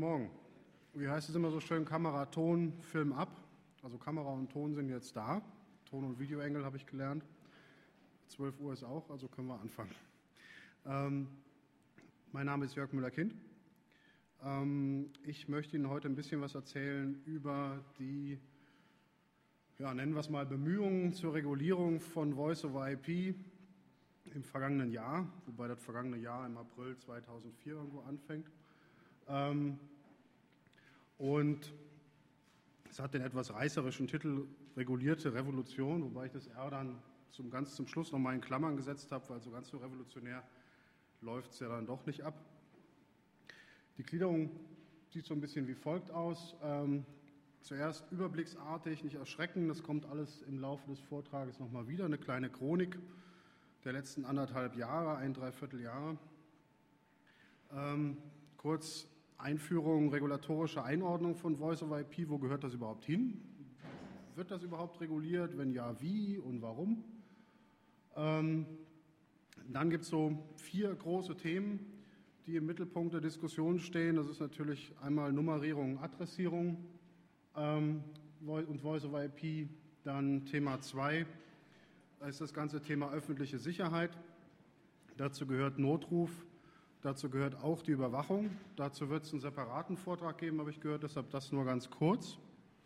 Morgen. Wie heißt es immer so schön? Kamera, Ton, Film ab. Also Kamera und Ton sind jetzt da. Ton- und Videoengel habe ich gelernt. 12 Uhr ist auch, also können wir anfangen. Mein Name ist Jörg Müller-Kind. Ich möchte Ihnen heute ein bisschen was erzählen über die, nennen wir es mal, Bemühungen zur Regulierung von Voice over IP im vergangenen Jahr, wobei das vergangene Jahr im April 2004 irgendwo anfängt. Und es hat den etwas reißerischen Titel Regulierte Revolution, wobei ich das R dann ganz zum Schluss nochmal in Klammern gesetzt habe, weil so ganz so revolutionär läuft es ja dann doch nicht ab. Die Gliederung sieht so ein bisschen wie folgt aus. Zuerst überblicksartig, nicht erschrecken, das kommt alles im Laufe des Vortrages nochmal wieder, eine kleine Chronik der letzten 1,5 Jahre, 1,75 Jahre. Kurz Einführung, regulatorische Einordnung von Voice over IP, wo gehört das überhaupt hin? Wird das überhaupt reguliert? Wenn ja, wie und warum? Dann gibt es so 4 große Themen, die im Mittelpunkt der Diskussion stehen. Das ist natürlich einmal Nummerierung, Adressierung und Voice over IP. Dann Thema 2 ist das ganze Thema öffentliche Sicherheit. Dazu gehört Notruf. Dazu gehört auch die Überwachung. Dazu wird es einen separaten Vortrag geben, habe ich gehört, deshalb das nur ganz kurz.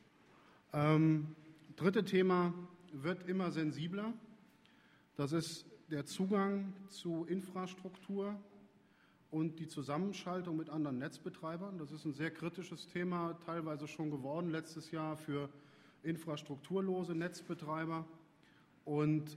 Dritte Thema wird immer sensibler. Das ist der Zugang zu Infrastruktur und die Zusammenschaltung mit anderen Netzbetreibern. Das ist ein sehr kritisches Thema, teilweise schon geworden letztes Jahr für infrastrukturlose Netzbetreiber und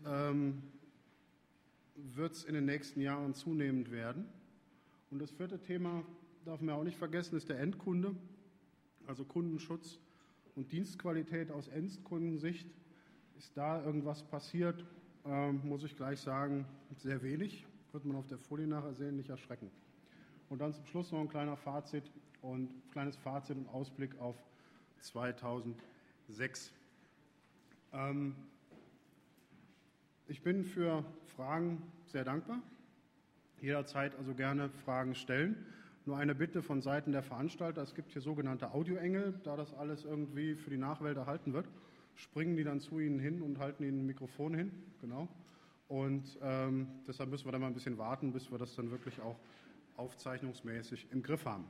wird es in den nächsten Jahren zunehmend werden. Und das 4. Thema, darf man auch nicht vergessen, ist der Endkunde, also Kundenschutz und Dienstqualität aus Endkundensicht. Ist da irgendwas passiert, muss ich gleich sagen, sehr wenig. Wird man auf der Folie nachher sehen, nicht erschrecken. Und dann zum Schluss noch ein kleines Fazit und Ausblick auf 2006. Ich bin für Fragen sehr dankbar. Jederzeit also gerne Fragen stellen. Nur eine Bitte von Seiten der Veranstalter, es gibt hier sogenannte Audioengel, da das alles irgendwie für die Nachwelt erhalten wird, springen die dann zu Ihnen hin und halten Ihnen ein Mikrofon hin, genau. Und deshalb müssen wir dann mal ein bisschen warten, bis wir das dann wirklich auch aufzeichnungsmäßig im Griff haben.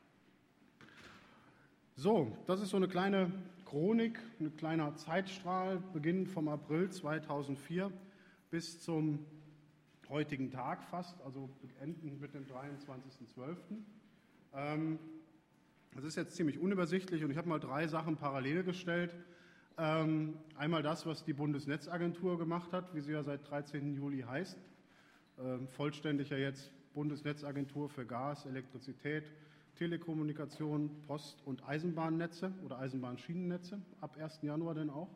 So, das ist so eine kleine Chronik, ein kleiner Zeitstrahl, beginnend vom April 2004 bis zum heutigen Tag fast, also enden mit dem 23.12. Das ist jetzt ziemlich unübersichtlich und ich habe mal 3 Sachen parallel gestellt. Einmal das, was die Bundesnetzagentur gemacht hat, wie sie ja seit 13. Juli heißt. Vollständig ja jetzt Bundesnetzagentur für Gas, Elektrizität, Telekommunikation, Post- und Eisenbahnnetze oder Eisenbahnschienennetze, ab 1. Januar denn auch.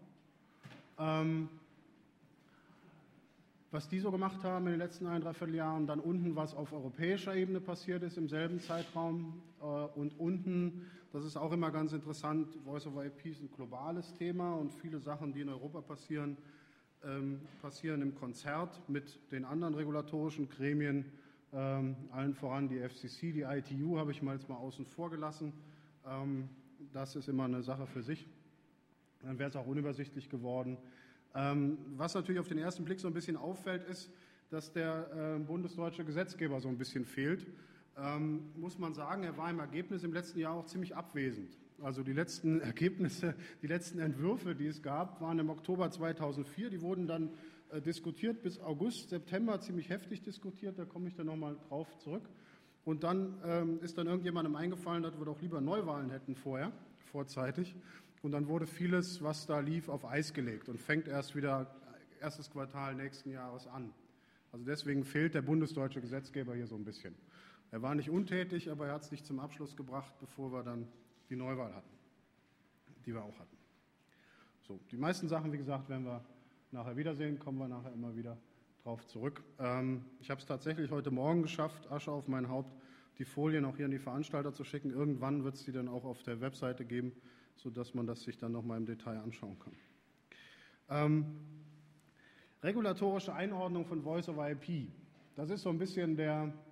Was die so gemacht haben in den letzten 1,75 Jahren, dann unten, was auf europäischer Ebene passiert ist im selben Zeitraum und unten, das ist auch immer ganz interessant, Voice over IP ist ein globales Thema und viele Sachen, die in Europa passieren, passieren im Konzert mit den anderen regulatorischen Gremien, allen voran die FCC, die ITU habe ich mal jetzt mal außen vor gelassen. Das ist immer eine Sache für sich. Dann wäre es auch unübersichtlich geworden. Was natürlich auf den ersten Blick so ein bisschen auffällt, ist, dass der bundesdeutsche Gesetzgeber so ein bisschen fehlt. Muss man sagen, er war im Ergebnis im letzten Jahr auch ziemlich abwesend. Also die letzten Ergebnisse, die letzten Entwürfe, die es gab, waren im Oktober 2004. Die wurden dann diskutiert bis August, September, ziemlich heftig diskutiert. Da komme ich dann nochmal drauf zurück. Und dann ist dann irgendjemandem eingefallen, dass wir doch lieber Neuwahlen hätten vorzeitig. Und dann wurde vieles, was da lief, auf Eis gelegt und fängt erst wieder erstes Quartal nächsten Jahres an. Also deswegen fehlt der bundesdeutsche Gesetzgeber hier so ein bisschen. Er war nicht untätig, aber er hat es nicht zum Abschluss gebracht, bevor wir dann die Neuwahl hatten, die wir auch hatten. So, die meisten Sachen, wie gesagt, werden wir nachher wiedersehen, kommen wir nachher immer wieder drauf zurück. Ich habe es tatsächlich heute Morgen geschafft, Asche auf mein Haupt, die Folien auch hier an die Veranstalter zu schicken. Irgendwann wird es die dann auch auf der Webseite geben, sodass man das sich dann nochmal im Detail anschauen kann. Regulatorische Einordnung von Voice over IP. Das ist so ein bisschen der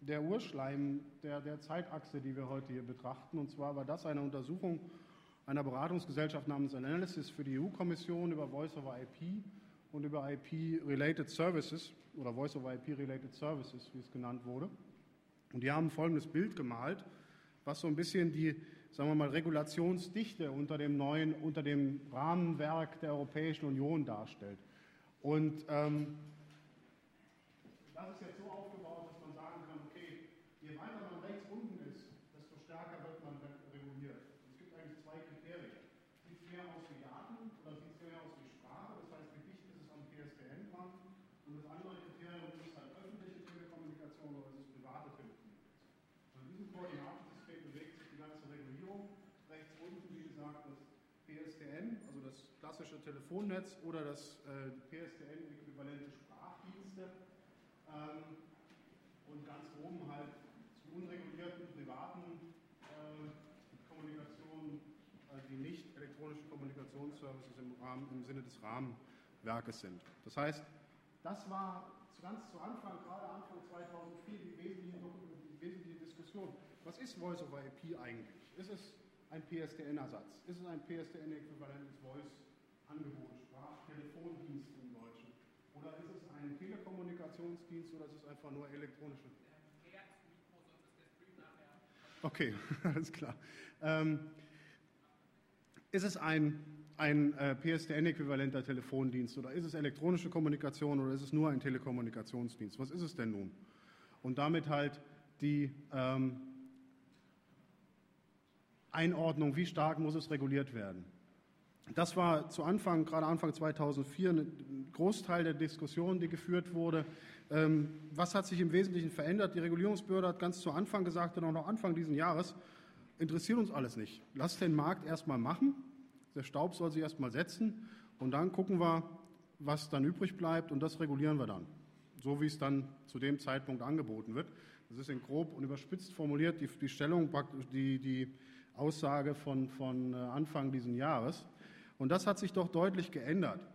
der Urschleim der Zeitachse, die wir heute hier betrachten. Und zwar war das eine Untersuchung einer Beratungsgesellschaft namens Analysis für die EU-Kommission über Voice-over-IP und über IP-Related Services oder Voice-over-IP-Related Services, wie es genannt wurde. Und die haben folgendes Bild gemalt, was so ein bisschen die, sagen wir mal, Regulationsdichte unter dem Rahmenwerk der Europäischen Union darstellt. Und das ist jetzt so aufgebaut, dass man sagen kann, okay, je weiter man rechts unten ist, desto stärker wird man reguliert. Es gibt eigentlich zwei Kriterien. Sieht es mehr aus wie Daten oder sieht es mehr aus wie Sprache? Das heißt, wie dicht ist es am PSTN dran? Und das andere Kriterium ist halt öffentliche Telekommunikation oder ist es private Telekommunikation. Und in diesem Koordinatensystem bewegt sich die ganze Regulierung. Rechts unten, wie gesagt, das PSTN, also das klassische Telefonnetz oder das PSTN-äquivalente Sprachdienste. Und ganz oben halt zu unregulierten privaten Kommunikation, die nicht elektronische Kommunikationsservices im Sinne des Rahmenwerkes sind. Das heißt, das war ganz zu Anfang, gerade Anfang 2004, die wesentliche Diskussion. Was ist Voice-over-IP eigentlich? Ist es ein PSTN-Ersatz? Ist es ein PSTN-äquivalentes Voice-Angebot, Sprachtelefondienst im Deutschen? Oder ist es ein Telekommunikationsdienst oder ist es einfach nur elektronische? Okay, alles klar. Ist es ein PSTN-äquivalenter Telefondienst oder ist es elektronische Kommunikation oder ist es nur ein Telekommunikationsdienst? Was ist es denn nun? Und damit halt die Einordnung, wie stark muss es reguliert werden? Das war zu Anfang, gerade Anfang 2004, ein Großteil der Diskussion, die geführt wurde. Was hat sich im Wesentlichen verändert? Die Regulierungsbehörde hat ganz zu Anfang gesagt, und auch noch Anfang dieses Jahres, interessiert uns alles nicht. Lasst den Markt erstmal machen, der Staub soll sich erstmal setzen und dann gucken wir, was dann übrig bleibt und das regulieren wir dann, so wie es dann zu dem Zeitpunkt angeboten wird. Das ist in grob und überspitzt formuliert die Stellung, die Aussage von Anfang dieses Jahres. Und das hat sich doch deutlich geändert.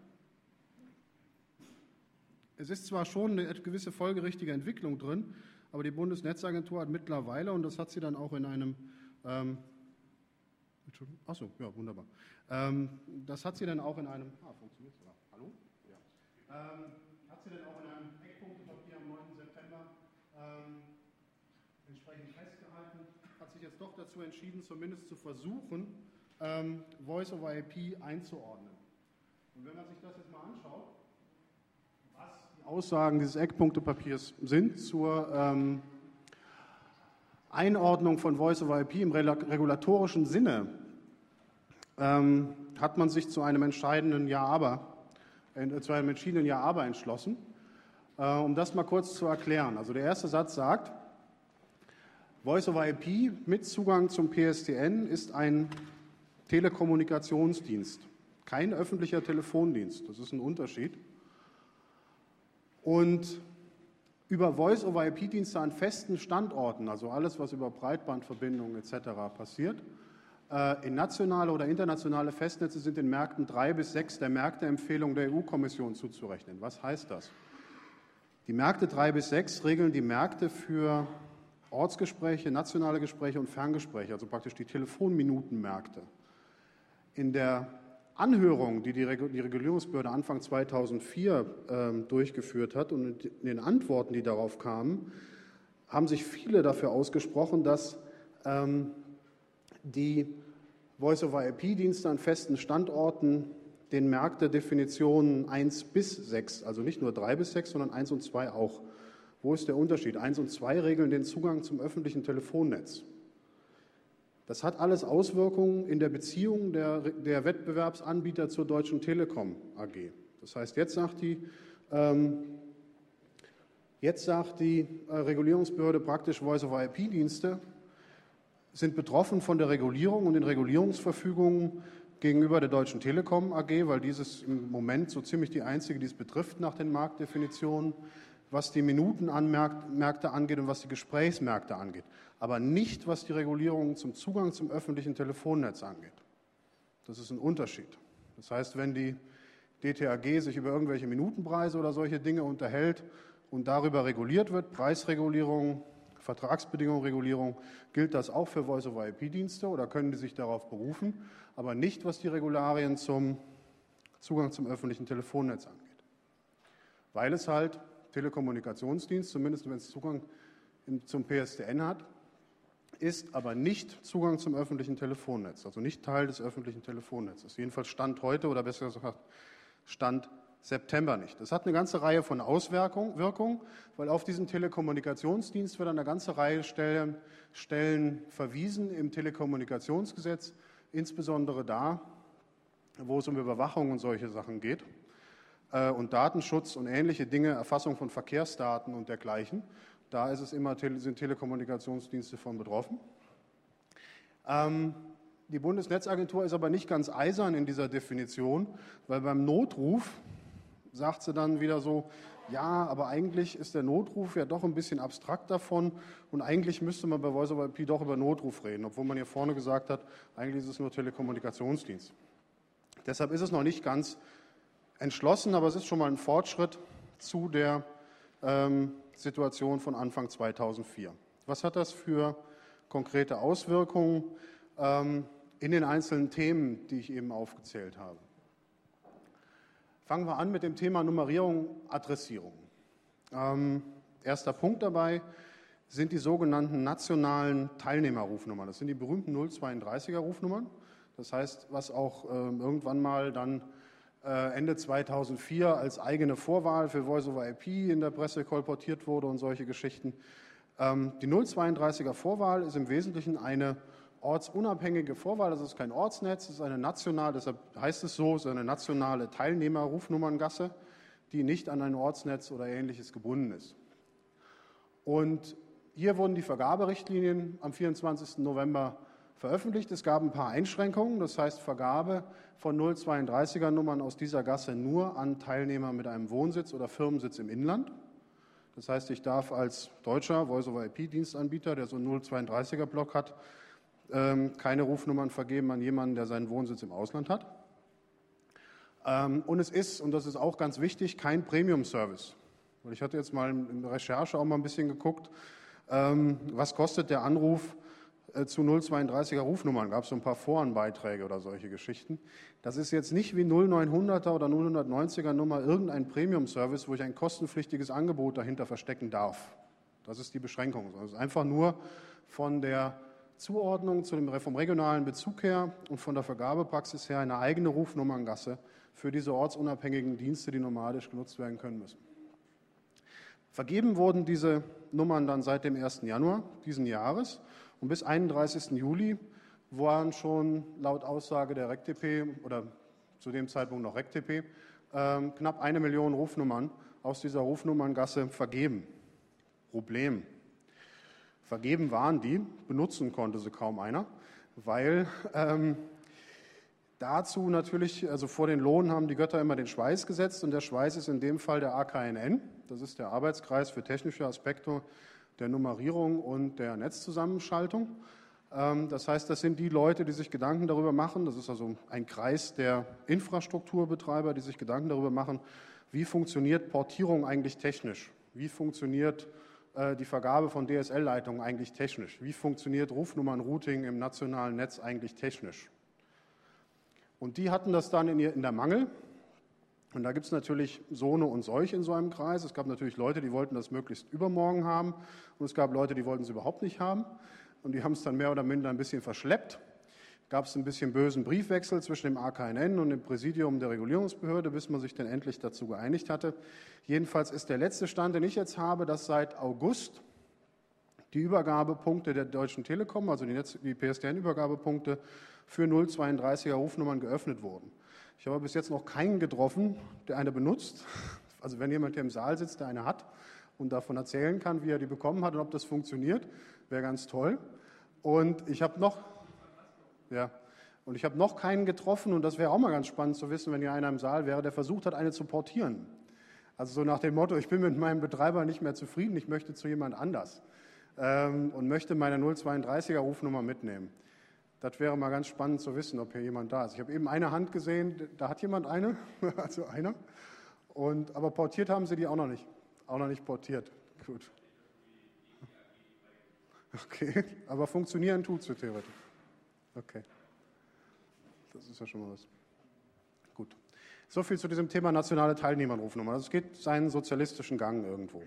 Es ist zwar schon eine gewisse folgerichtige Entwicklung drin, aber die Bundesnetzagentur hat mittlerweile, und das hat sie dann auch in einem, achso, ja, wunderbar, das hat sie dann auch in einem, funktioniert es? Hallo? Ja. Hat sie dann auch in einem Eckpunktepapier am 9. September entsprechend festgehalten, hat sich jetzt doch dazu entschieden, zumindest zu versuchen, Voice-over-IP einzuordnen. Und wenn man sich das jetzt mal anschaut, was die Aussagen dieses Eckpunktepapiers sind zur Einordnung von Voice-over-IP im regulatorischen Sinne, hat man sich zu einem entschiedenen Ja-Aber entschlossen. Um das mal kurz zu erklären. Also der erste Satz sagt, Voice-over-IP mit Zugang zum PSTN ist ein Telekommunikationsdienst, kein öffentlicher Telefondienst. Das ist ein Unterschied. Und über Voice-over-IP-Dienste an festen Standorten, also alles, was über Breitbandverbindungen etc. passiert, in nationale oder internationale Festnetze sind in Märkten 3 bis 6 der Märkteempfehlung der EU-Kommission zuzurechnen. Was heißt das? Die Märkte 3 bis 6 regeln die Märkte für Ortsgespräche, nationale Gespräche und Ferngespräche, also praktisch die Telefonminutenmärkte. In der Anhörung, die Regulierungsbehörde Anfang 2004 durchgeführt hat und in den Antworten, die darauf kamen, haben sich viele dafür ausgesprochen, dass die Voice-over-IP-Dienste an festen Standorten den Märktedefinitionen 1 bis 6, also nicht nur 3 bis 6, sondern 1 und 2 auch. Wo ist der Unterschied? 1 und 2 regeln den Zugang zum öffentlichen Telefonnetz. Das hat alles Auswirkungen in der Beziehung der Wettbewerbsanbieter zur Deutschen Telekom AG. Das heißt, jetzt sagt die Regulierungsbehörde praktisch Voice-over-IP-Dienste sind betroffen von der Regulierung und den Regulierungsverfügungen gegenüber der Deutschen Telekom AG, weil dieses im Moment so ziemlich die einzige, die es betrifft nach den Marktdefinitionen, was die Minutenmärkte angeht und was die Gesprächsmärkte angeht, aber nicht, was die Regulierung zum Zugang zum öffentlichen Telefonnetz angeht. Das ist ein Unterschied. Das heißt, wenn die DTAG sich über irgendwelche Minutenpreise oder solche Dinge unterhält und darüber reguliert wird, Preisregulierung Vertragsbedingungen, Regulierung, gilt das auch für Voice-over-IP-Dienste oder können die sich darauf berufen, aber nicht, was die Regularien zum Zugang zum öffentlichen Telefonnetz angeht. Weil es halt Telekommunikationsdienst, zumindest wenn es Zugang zum PSTN hat, ist aber nicht Zugang zum öffentlichen Telefonnetz, also nicht Teil des öffentlichen Telefonnetzes. Jedenfalls Stand heute oder besser gesagt Stand September nicht. Das hat eine ganze Reihe von Auswirkungen, weil auf diesen Telekommunikationsdienst wird eine ganze Reihe Stellen verwiesen im Telekommunikationsgesetz, insbesondere da, wo es um Überwachung und solche Sachen geht und Datenschutz und ähnliche Dinge, Erfassung von Verkehrsdaten und dergleichen. Da ist es immer, sind Telekommunikationsdienste von betroffen. Die Bundesnetzagentur ist aber nicht ganz eisern in dieser Definition, weil beim Notruf sagt sie dann wieder so, ja, aber eigentlich ist der Notruf ja doch ein bisschen abstrakt davon und eigentlich müsste man bei Voice-over-IP doch über Notruf reden, obwohl man hier vorne gesagt hat, eigentlich ist es nur Telekommunikationsdienst. Deshalb ist es noch nicht ganz entschlossen, aber es ist schon mal ein Fortschritt zu der Situation von Anfang 2004. Was hat das für konkrete Auswirkungen in den einzelnen Themen, die ich eben aufgezählt habe? Fangen wir an mit dem Thema Nummerierung, Adressierung. Erster Punkt dabei sind die sogenannten nationalen Teilnehmerrufnummern. Das sind die berühmten 032er Rufnummern. Das heißt, was auch irgendwann mal dann Ende 2004 als eigene Vorwahl für Voice-over-IP in der Presse kolportiert wurde und solche Geschichten. Die 032er Vorwahl ist im Wesentlichen eine ortsunabhängige Vorwahl, das ist kein Ortsnetz, es ist eine nationale, deshalb heißt es so, es ist eine nationale Teilnehmerrufnummerngasse, die nicht an ein Ortsnetz oder Ähnliches gebunden ist. Und hier wurden die Vergaberichtlinien am 24. November veröffentlicht. Es gab ein paar Einschränkungen, das heißt Vergabe von 032er Nummern aus dieser Gasse nur an Teilnehmer mit einem Wohnsitz oder Firmensitz im Inland. Das heißt, ich darf als deutscher Voice-over-IP-Dienstanbieter, der so einen 032er-Block hat, keine Rufnummern vergeben an jemanden, der seinen Wohnsitz im Ausland hat. Und es ist, und das ist auch ganz wichtig, kein Premium-Service. Ich hatte jetzt mal in der Recherche auch mal ein bisschen geguckt, was kostet der Anruf zu 032er Rufnummern, gab es so ein paar Forenbeiträge oder solche Geschichten. Das ist jetzt nicht wie 0900er oder 090er Nummer irgendein Premium-Service, wo ich ein kostenpflichtiges Angebot dahinter verstecken darf. Das ist die Beschränkung. Es ist einfach nur von der Zuordnung vom regionalen Bezug her und von der Vergabepraxis her eine eigene Rufnummerngasse für diese ortsunabhängigen Dienste, die nomadisch genutzt werden können müssen. Vergeben wurden diese Nummern dann seit dem 1. Januar diesen Jahres. Und bis 31. Juli waren schon laut Aussage der RecTP oder zu dem Zeitpunkt noch RecTP knapp 1 Million Rufnummern aus dieser Rufnummerngasse vergeben. Problem. Vergeben waren die, benutzen konnte sie kaum einer, weil dazu natürlich, also vor den Lohn haben die Götter immer den Schweiß gesetzt und der Schweiß ist in dem Fall der AKNN, das ist der Arbeitskreis für technische Aspekte der Nummerierung und der Netzzusammenschaltung. Das heißt, das sind die Leute, die sich Gedanken darüber machen, das ist also ein Kreis der Infrastrukturbetreiber, die sich Gedanken darüber machen, wie funktioniert Portierung eigentlich technisch, wie funktioniert die Vergabe von DSL-Leitungen eigentlich technisch, wie funktioniert Rufnummernrouting im nationalen Netz eigentlich technisch. Und die hatten das dann in der Mangel. Und da gibt es natürlich Sohne und solche in so einem Kreis. Es gab natürlich Leute, die wollten das möglichst übermorgen haben. Und es gab Leute, die wollten es überhaupt nicht haben. Und die haben es dann mehr oder minder ein bisschen verschleppt. Gab es ein bisschen bösen Briefwechsel zwischen dem AKNN und dem Präsidium der Regulierungsbehörde, bis man sich dann endlich dazu geeinigt hatte. Jedenfalls ist der letzte Stand, den ich jetzt habe, dass seit August die Übergabepunkte der Deutschen Telekom, also die PSTN-Übergabepunkte für 032er Rufnummern geöffnet wurden. Ich habe bis jetzt noch keinen getroffen, der eine benutzt. Also wenn jemand hier im Saal sitzt, der eine hat und davon erzählen kann, wie er die bekommen hat und ob das funktioniert, wäre ganz toll. Und ich habe noch keinen getroffen, und das wäre auch mal ganz spannend zu wissen, wenn hier einer im Saal wäre, der versucht hat, eine zu portieren. Also so nach dem Motto, ich bin mit meinem Betreiber nicht mehr zufrieden, ich möchte zu jemand anders und möchte meine 032er Rufnummer mitnehmen. Das wäre mal ganz spannend zu wissen, ob hier jemand da ist. Ich habe eben eine Hand gesehen, da hat jemand eine, also einer. Aber portiert haben sie die auch noch nicht portiert. Gut. Okay, aber funktionieren tut sie theoretisch. Okay, das ist ja schon mal was. Gut. So viel zu diesem Thema nationale Teilnehmerrufnummer. Also es geht seinen sozialistischen Gang irgendwo.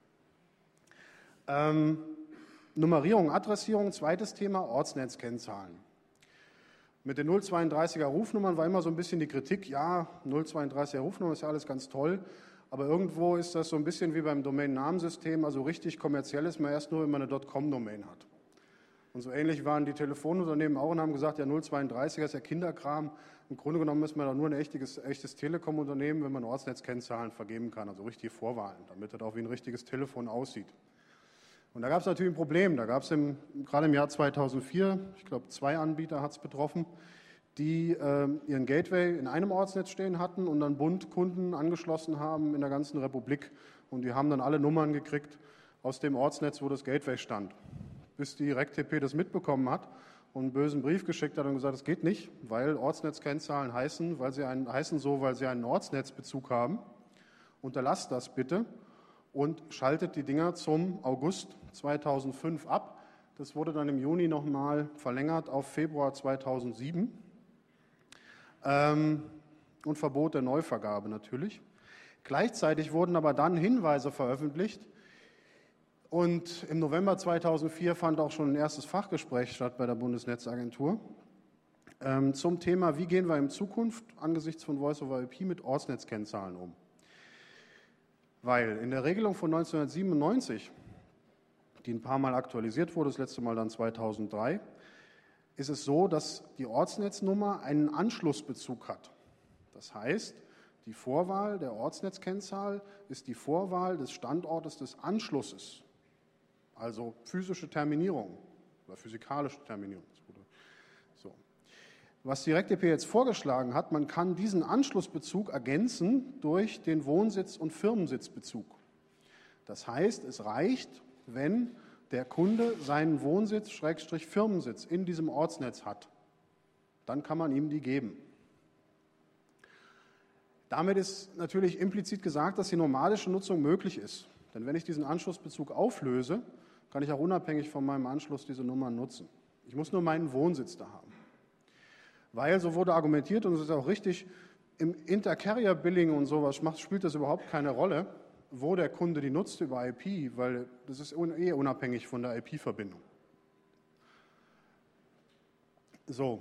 Nummerierung, Adressierung, zweites Thema, Ortsnetzkennzahlen. Mit den 032er Rufnummern war immer so ein bisschen die Kritik, ja, 032er Rufnummer ist ja alles ganz toll, aber irgendwo ist das so ein bisschen wie beim Domain-Namensystem, also richtig kommerziell ist man erst nur, wenn man eine .com-Domain hat. Und so ähnlich waren die Telefonunternehmen auch und haben gesagt, ja 032er ist ja Kinderkram, im Grunde genommen ist man doch nur ein echtes Telekom-Unternehmen, wenn man Ortsnetzkennzahlen vergeben kann, also richtige Vorwahlen, damit das auch wie ein richtiges Telefon aussieht. Und da gab es natürlich ein Problem. Da gab es gerade im Jahr 2004, ich glaube 2 Anbieter hat es betroffen, die ihren Gateway in einem Ortsnetz stehen hatten und dann bunt Kunden angeschlossen haben in der ganzen Republik. Und die haben dann alle Nummern gekriegt aus dem Ortsnetz, wo das Gateway stand. Bis die RecTP das mitbekommen hat und einen bösen Brief geschickt hat und gesagt, das geht nicht, weil Ortsnetzkennzahlen heißen, weil sie einen Ortsnetzbezug haben. Unterlasst das bitte. Und schaltet die Dinger zum August 2005 ab. Das wurde dann im Juni nochmal verlängert auf Februar 2007 und verbot der Neuvergabe natürlich. Gleichzeitig wurden aber dann Hinweise veröffentlicht und im November 2004 fand auch schon ein erstes Fachgespräch statt bei der Bundesnetzagentur zum Thema, wie gehen wir in Zukunft angesichts von Voice-over-IP mit Ortsnetzkennzahlen um. Weil in der Regelung von 1997, die ein paar Mal aktualisiert wurde, das letzte Mal dann 2003, ist es so, dass die Ortsnetznummer einen Anschlussbezug hat. Das heißt, die Vorwahl der Ortsnetzkennzahl ist die Vorwahl des Standortes des Anschlusses, also physische Terminierung oder physikalische Terminierung. So. Was die RecTP jetzt vorgeschlagen hat, man kann diesen Anschlussbezug ergänzen durch den Wohnsitz- und Firmensitzbezug. Das heißt, es reicht, wenn der Kunde seinen Wohnsitz/Firmensitz in diesem Ortsnetz hat. Dann kann man ihm die geben. Damit ist natürlich implizit gesagt, dass die nomadische Nutzung möglich ist. Denn wenn ich diesen Anschlussbezug auflöse, kann ich auch unabhängig von meinem Anschluss diese Nummer nutzen. Ich muss nur meinen Wohnsitz da haben. Weil, so wurde argumentiert, und es ist auch richtig, im Inter-Carrier-Billing und sowas spielt das überhaupt keine Rolle, wo der Kunde die nutzt über IP, weil das ist unabhängig von der IP-Verbindung. So,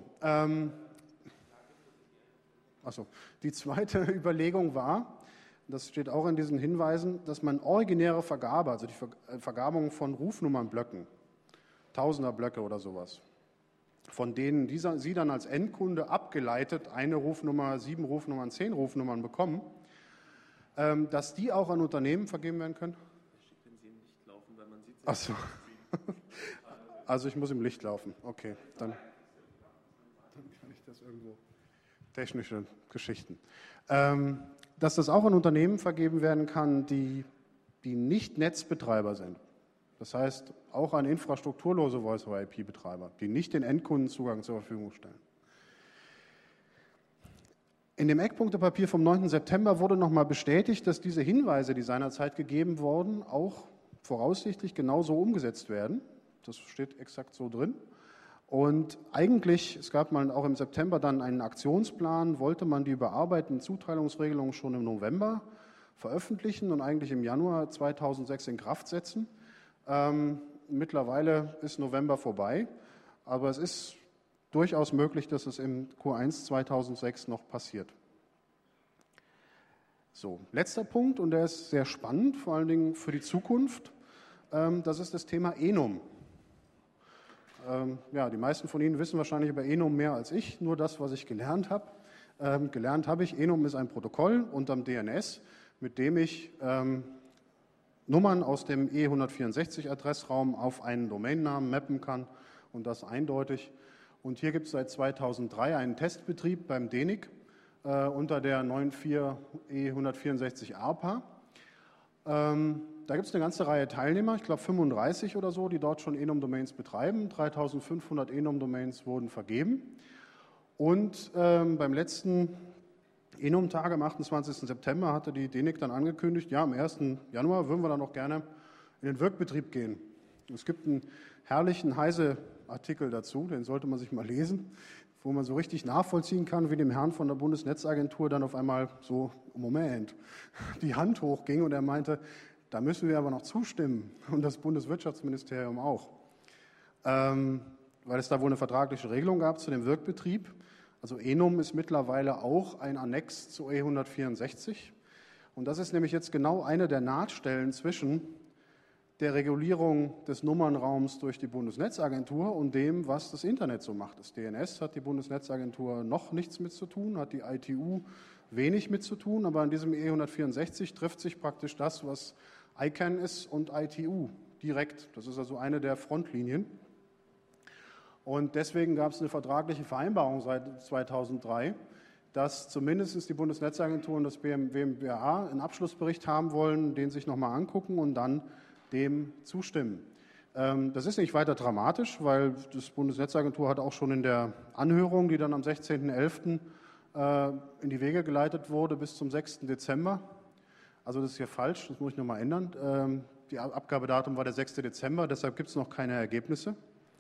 die zweite Überlegung war, das steht auch in diesen Hinweisen, dass man originäre Vergabe, also die Vergabung von Rufnummernblöcken, Tausender-Blöcke oder sowas, von denen Sie dann als Endkunde abgeleitet eine Rufnummer, 7 Rufnummern, 10 Rufnummern bekommen, dass die auch an Unternehmen vergeben werden können? Wenn Sie im Licht laufen, weil man sieht Sie. Ach so. Also ich muss im Licht laufen. Okay, dann kann ich das irgendwo. Technische Geschichten. Dass das auch an Unternehmen vergeben werden kann, die nicht Netzbetreiber sind. Das heißt, auch an infrastrukturlose Voice-over-IP-Betreiber, die nicht den Endkundenzugang zur Verfügung stellen. In dem Eckpunktepapier vom 9. September wurde nochmal bestätigt, dass diese Hinweise, die seinerzeit gegeben wurden, auch voraussichtlich genauso umgesetzt werden. Das steht exakt so drin. Und eigentlich, es gab mal auch im September dann einen Aktionsplan, wollte man die überarbeiteten Zuteilungsregelungen schon im November veröffentlichen und eigentlich im Januar 2006 in Kraft setzen. Mittlerweile ist November vorbei, aber es ist durchaus möglich, dass es im Q1 2006 noch passiert. So, letzter Punkt, und der ist sehr spannend, vor allen Dingen für die Zukunft, das ist das Thema Enum. Ja, die meisten von Ihnen wissen wahrscheinlich über Enum mehr als ich, nur das, was ich gelernt habe. Gelernt habe ich, Enum ist ein Protokoll unterm DNS, mit dem ich Nummern aus dem E164-Adressraum auf einen Domainnamen mappen kann und das eindeutig. Und hier gibt es seit 2003 einen Testbetrieb beim DENIC unter der 94 E164 ARPA. Da gibt es eine ganze Reihe Teilnehmer, ich glaube 35 oder so, die dort schon Enum-Domains betreiben. 3500 Enum-Domains wurden vergeben. Und beim letzten Enum-Tag am 28. September hatte die DENIC dann angekündigt, ja, am 1. Januar würden wir dann noch gerne in den Wirkbetrieb gehen. Es gibt einen herrlichen Heise-Artikel dazu, den sollte man sich mal lesen, wo man so richtig nachvollziehen kann, wie dem Herrn von der Bundesnetzagentur dann auf einmal so, Moment, die Hand hochging und er meinte, da müssen wir aber noch zustimmen und das Bundeswirtschaftsministerium auch, weil es da wohl eine vertragliche Regelung gab zu dem Wirkbetrieb. Also Enum ist mittlerweile auch ein Annex zu E164 und das ist nämlich jetzt genau eine der Nahtstellen zwischen der Regulierung des Nummernraums durch die Bundesnetzagentur und dem, was das Internet so macht. Das DNS hat die Bundesnetzagentur noch nichts mit zu tun, hat die ITU wenig mit zu tun, aber in diesem E164 trifft sich praktisch das, was ICANN ist und ITU direkt. Das ist also eine der Frontlinien. Und deswegen gab es eine vertragliche Vereinbarung seit 2003, dass zumindest die Bundesnetzagentur und das BMWA einen Abschlussbericht haben wollen, den sich nochmal angucken und dann dem zustimmen. Das ist nicht weiter dramatisch, weil das Bundesnetzagentur hat auch schon in der Anhörung, die dann am 16.11. In die Wege geleitet wurde, bis zum 6. Dezember. Also das ist hier falsch, das muss ich nochmal ändern. Die Abgabedatum war der 6. Dezember, deshalb gibt es noch keine Ergebnisse.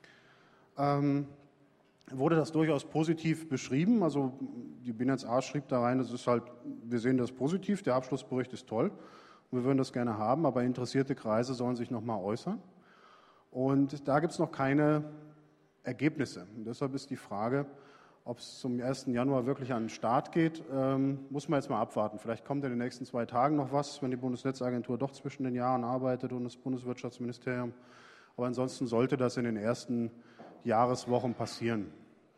Wurde das durchaus positiv beschrieben. Also die BNetzA schrieb da rein, das ist halt, wir sehen das positiv, der Abschlussbericht ist toll. Wir würden das gerne haben, aber interessierte Kreise sollen sich noch mal äußern. Und da gibt es noch keine Ergebnisse. Und deshalb ist die Frage, ob es zum 1. Januar wirklich an den Start geht, muss man jetzt mal abwarten. Vielleicht kommt in den nächsten 2 Tagen noch was, wenn die Bundesnetzagentur doch zwischen den Jahren arbeitet und das Bundeswirtschaftsministerium. Aber ansonsten sollte das in den ersten Jahreswochen passieren.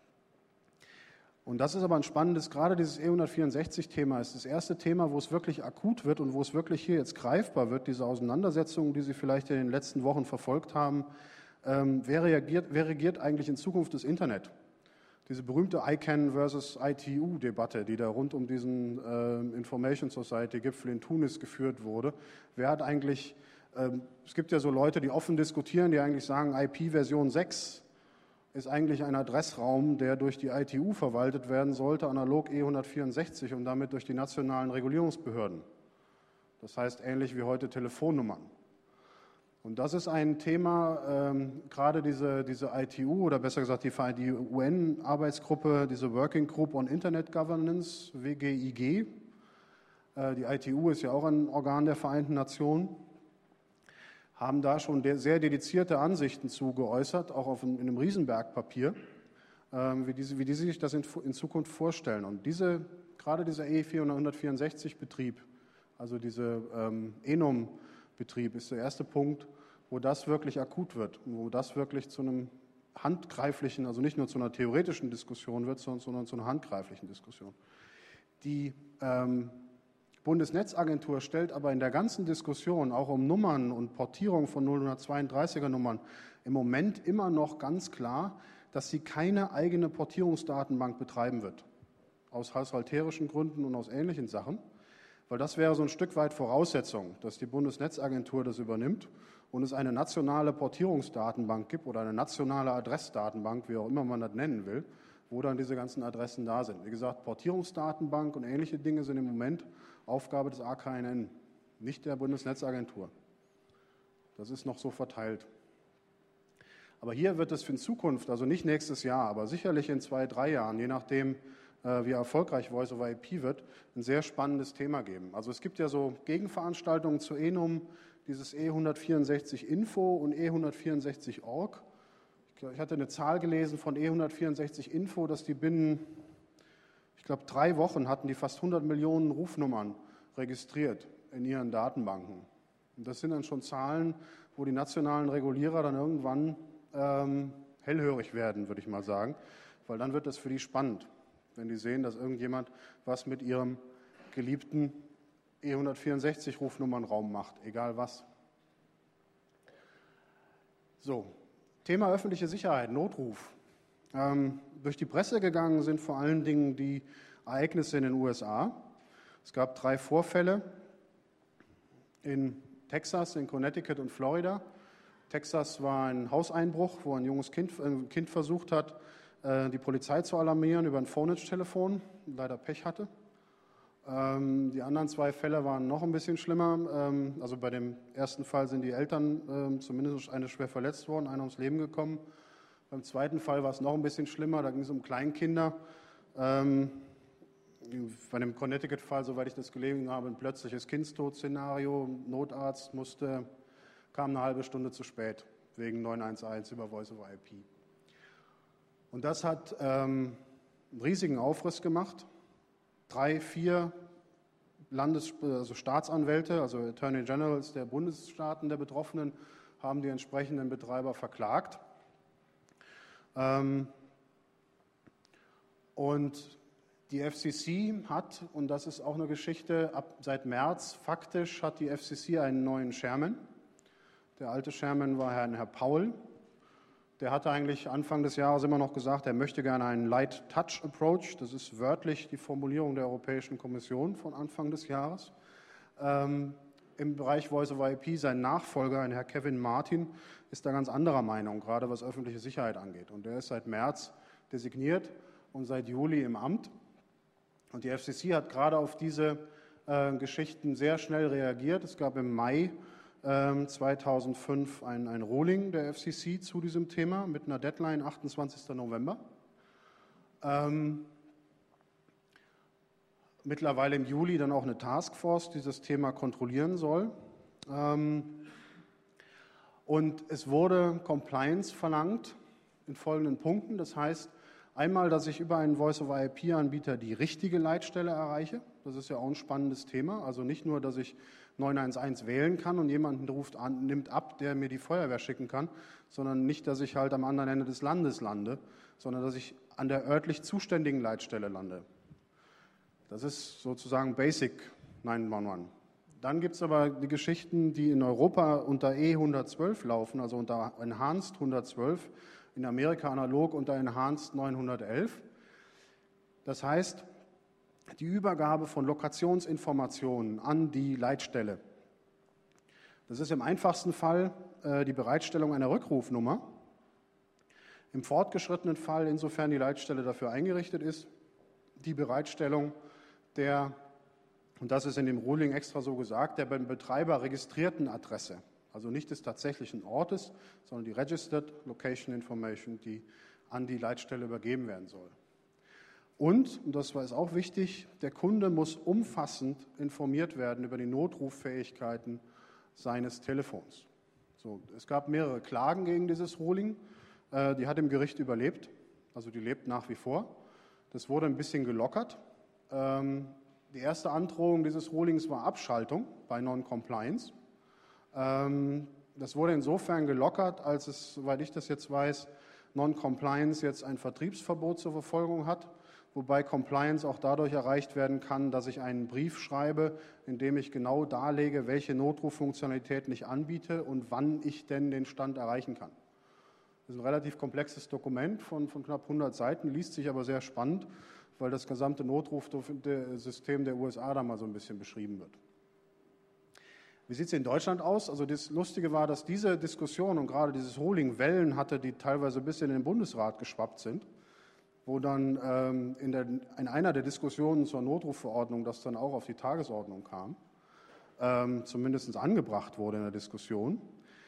Und das ist aber ein spannendes, gerade dieses E164-Thema ist das erste Thema, wo es wirklich akut wird und wo es wirklich hier jetzt greifbar wird, diese Auseinandersetzungen, die Sie vielleicht in den letzten Wochen verfolgt haben. Wer regiert eigentlich in Zukunft das Internet? Diese berühmte ICANN versus ITU-Debatte, die da rund um diesen Information Society-Gipfel in Tunis geführt wurde. Wer hat eigentlich, es gibt ja so Leute, die offen diskutieren, die eigentlich sagen, IP-Version 6 ist eigentlich ein Adressraum, der durch die ITU verwaltet werden sollte, analog E164 und damit durch die nationalen Regulierungsbehörden. Das heißt, ähnlich wie heute Telefonnummern. Und das ist ein Thema, gerade diese ITU oder besser gesagt die UN-Arbeitsgruppe, diese Working Group on Internet Governance, WGIG. Die ITU ist ja auch ein Organ der Vereinten Nationen. Haben da schon sehr dedizierte Ansichten zu geäußert, auch in einem Riesenbergpapier, wie die sich das in Zukunft vorstellen. Und gerade dieser E464-Betrieb, also dieser Enum-Betrieb, ist der erste Punkt, wo das wirklich akut wird, wo das wirklich zu einem handgreiflichen, also nicht nur zu einer theoretischen Diskussion wird, sondern zu einer handgreiflichen Diskussion. Die Bundesnetzagentur stellt aber in der ganzen Diskussion, auch um Nummern und Portierung von 032er Nummern, im Moment immer noch ganz klar, dass sie keine eigene Portierungsdatenbank betreiben wird. Aus haushalterischen Gründen und aus ähnlichen Sachen. Weil das wäre so ein Stück weit Voraussetzung, dass die Bundesnetzagentur das übernimmt und es eine nationale Portierungsdatenbank gibt oder eine nationale Adressdatenbank, wie auch immer man das nennen will, wo dann diese ganzen Adressen da sind. Wie gesagt, Portierungsdatenbank und ähnliche Dinge sind im Moment Aufgabe des AKNN, nicht der Bundesnetzagentur. Das ist noch so verteilt. Aber hier wird es in Zukunft, also nicht nächstes Jahr, aber sicherlich in 2, 3 Jahren, je nachdem, wie erfolgreich Voice over IP wird, ein sehr spannendes Thema geben. Also es gibt ja so Gegenveranstaltungen zu Enum, dieses E164 Info und E164 Org. Ich hatte eine Zahl gelesen von E164 Info, dass die binnen, ich glaube, 3 Wochen hatten die fast 100 Millionen Rufnummern registriert in ihren Datenbanken. Und das sind dann schon Zahlen, wo die nationalen Regulierer dann irgendwann hellhörig werden, würde ich mal sagen, weil dann wird das für die spannend, wenn die sehen, dass irgendjemand was mit ihrem geliebten E164-Rufnummernraum macht, egal was. So, Thema öffentliche Sicherheit, Notruf. Durch die Presse gegangen sind vor allen Dingen die Ereignisse in den USA. Es gab 3 Vorfälle in Texas, in Connecticut und Florida. Texas war ein Hauseinbruch, wo ein junges Kind versucht hat, die Polizei zu alarmieren über ein Phonage-Telefon, leider Pech hatte. Die anderen 2 Fälle waren noch ein bisschen schlimmer. Also bei dem ersten Fall sind die Eltern zumindest eine schwer verletzt worden, einer ums Leben gekommen. Beim zweiten Fall war es noch ein bisschen schlimmer, da ging es um Kleinkinder. Bei dem Connecticut-Fall, soweit ich das gelesen habe, ein plötzliches Kindstod-Szenario. Notarzt kam eine halbe Stunde zu spät wegen 911 über Voice over IP. Und das hat einen riesigen Aufriss gemacht. 3, 4 Staatsanwälte, also Attorney Generals der Bundesstaaten der Betroffenen, haben die entsprechenden Betreiber verklagt. Und die FCC hat, und das ist auch eine Geschichte, seit März faktisch hat die FCC einen neuen Chairman. Der alte Chairman war Herr Paul. Der hatte eigentlich Anfang des Jahres immer noch gesagt, er möchte gerne einen Light-Touch-Approach. Das ist wörtlich die Formulierung der Europäischen Kommission von Anfang des Jahres. Im Bereich Voice over IP, sein Nachfolger, ein Herr Kevin Martin, ist da ganz anderer Meinung, gerade was öffentliche Sicherheit angeht. Und der ist seit März designiert und seit Juli im Amt. Und die FCC hat gerade auf diese Geschichten sehr schnell reagiert. Es gab im Mai 2005 ein Ruling der FCC zu diesem Thema mit einer Deadline 28. November. Mittlerweile im Juli dann auch eine Taskforce, die das Thema kontrollieren soll. Und es wurde Compliance verlangt in folgenden Punkten. Das heißt, einmal, dass ich über einen Voice-over-IP-Anbieter die richtige Leitstelle erreiche. Das ist ja auch ein spannendes Thema. Also nicht nur, dass ich 911 wählen kann und jemanden nimmt ab, der mir die Feuerwehr schicken kann, sondern nicht, dass ich halt am anderen Ende des Landes lande, sondern dass ich an der örtlich zuständigen Leitstelle lande. Das ist sozusagen Basic 911. Dann gibt es aber die Geschichten, die in Europa unter E112 laufen, also unter Enhanced 112, in Amerika analog unter Enhanced 911. Das heißt, die Übergabe von Lokationsinformationen an die Leitstelle. Das ist im einfachsten Fall die Bereitstellung einer Rückrufnummer. Im fortgeschrittenen Fall, insofern die Leitstelle dafür eingerichtet ist, die Bereitstellung der, und das ist in dem Ruling extra so gesagt, der beim Betreiber registrierten Adresse. Also nicht des tatsächlichen Ortes, sondern die Registered Location Information, die an die Leitstelle übergeben werden soll. Und das ist auch wichtig, der Kunde muss umfassend informiert werden über die Notruffähigkeiten seines Telefons. So, es gab mehrere Klagen gegen dieses Ruling. Die hat im Gericht überlebt, also die lebt nach wie vor. Das wurde ein bisschen gelockert. Die erste Androhung dieses Rulings war Abschaltung bei Non-Compliance. Das wurde insofern gelockert, als es, soweit ich das jetzt weiß, Non-Compliance jetzt ein Vertriebsverbot zur Verfolgung hat, wobei Compliance auch dadurch erreicht werden kann, dass ich einen Brief schreibe, in dem ich genau darlege, welche Notruffunktionalitäten ich anbiete und wann ich denn den Stand erreichen kann. Das ist ein relativ komplexes Dokument von knapp 100 Seiten, liest sich aber sehr spannend, weil das gesamte Notrufsystem der USA da mal so ein bisschen beschrieben wird. Wie sieht es in Deutschland aus? Also das Lustige war, dass diese Diskussion und gerade dieses Ruling Wellen hatte, die teilweise bis in den Bundesrat geschwappt sind, wo dann in einer der Diskussionen zur Notrufverordnung das dann auch auf die Tagesordnung kam, zumindest angebracht wurde in der Diskussion.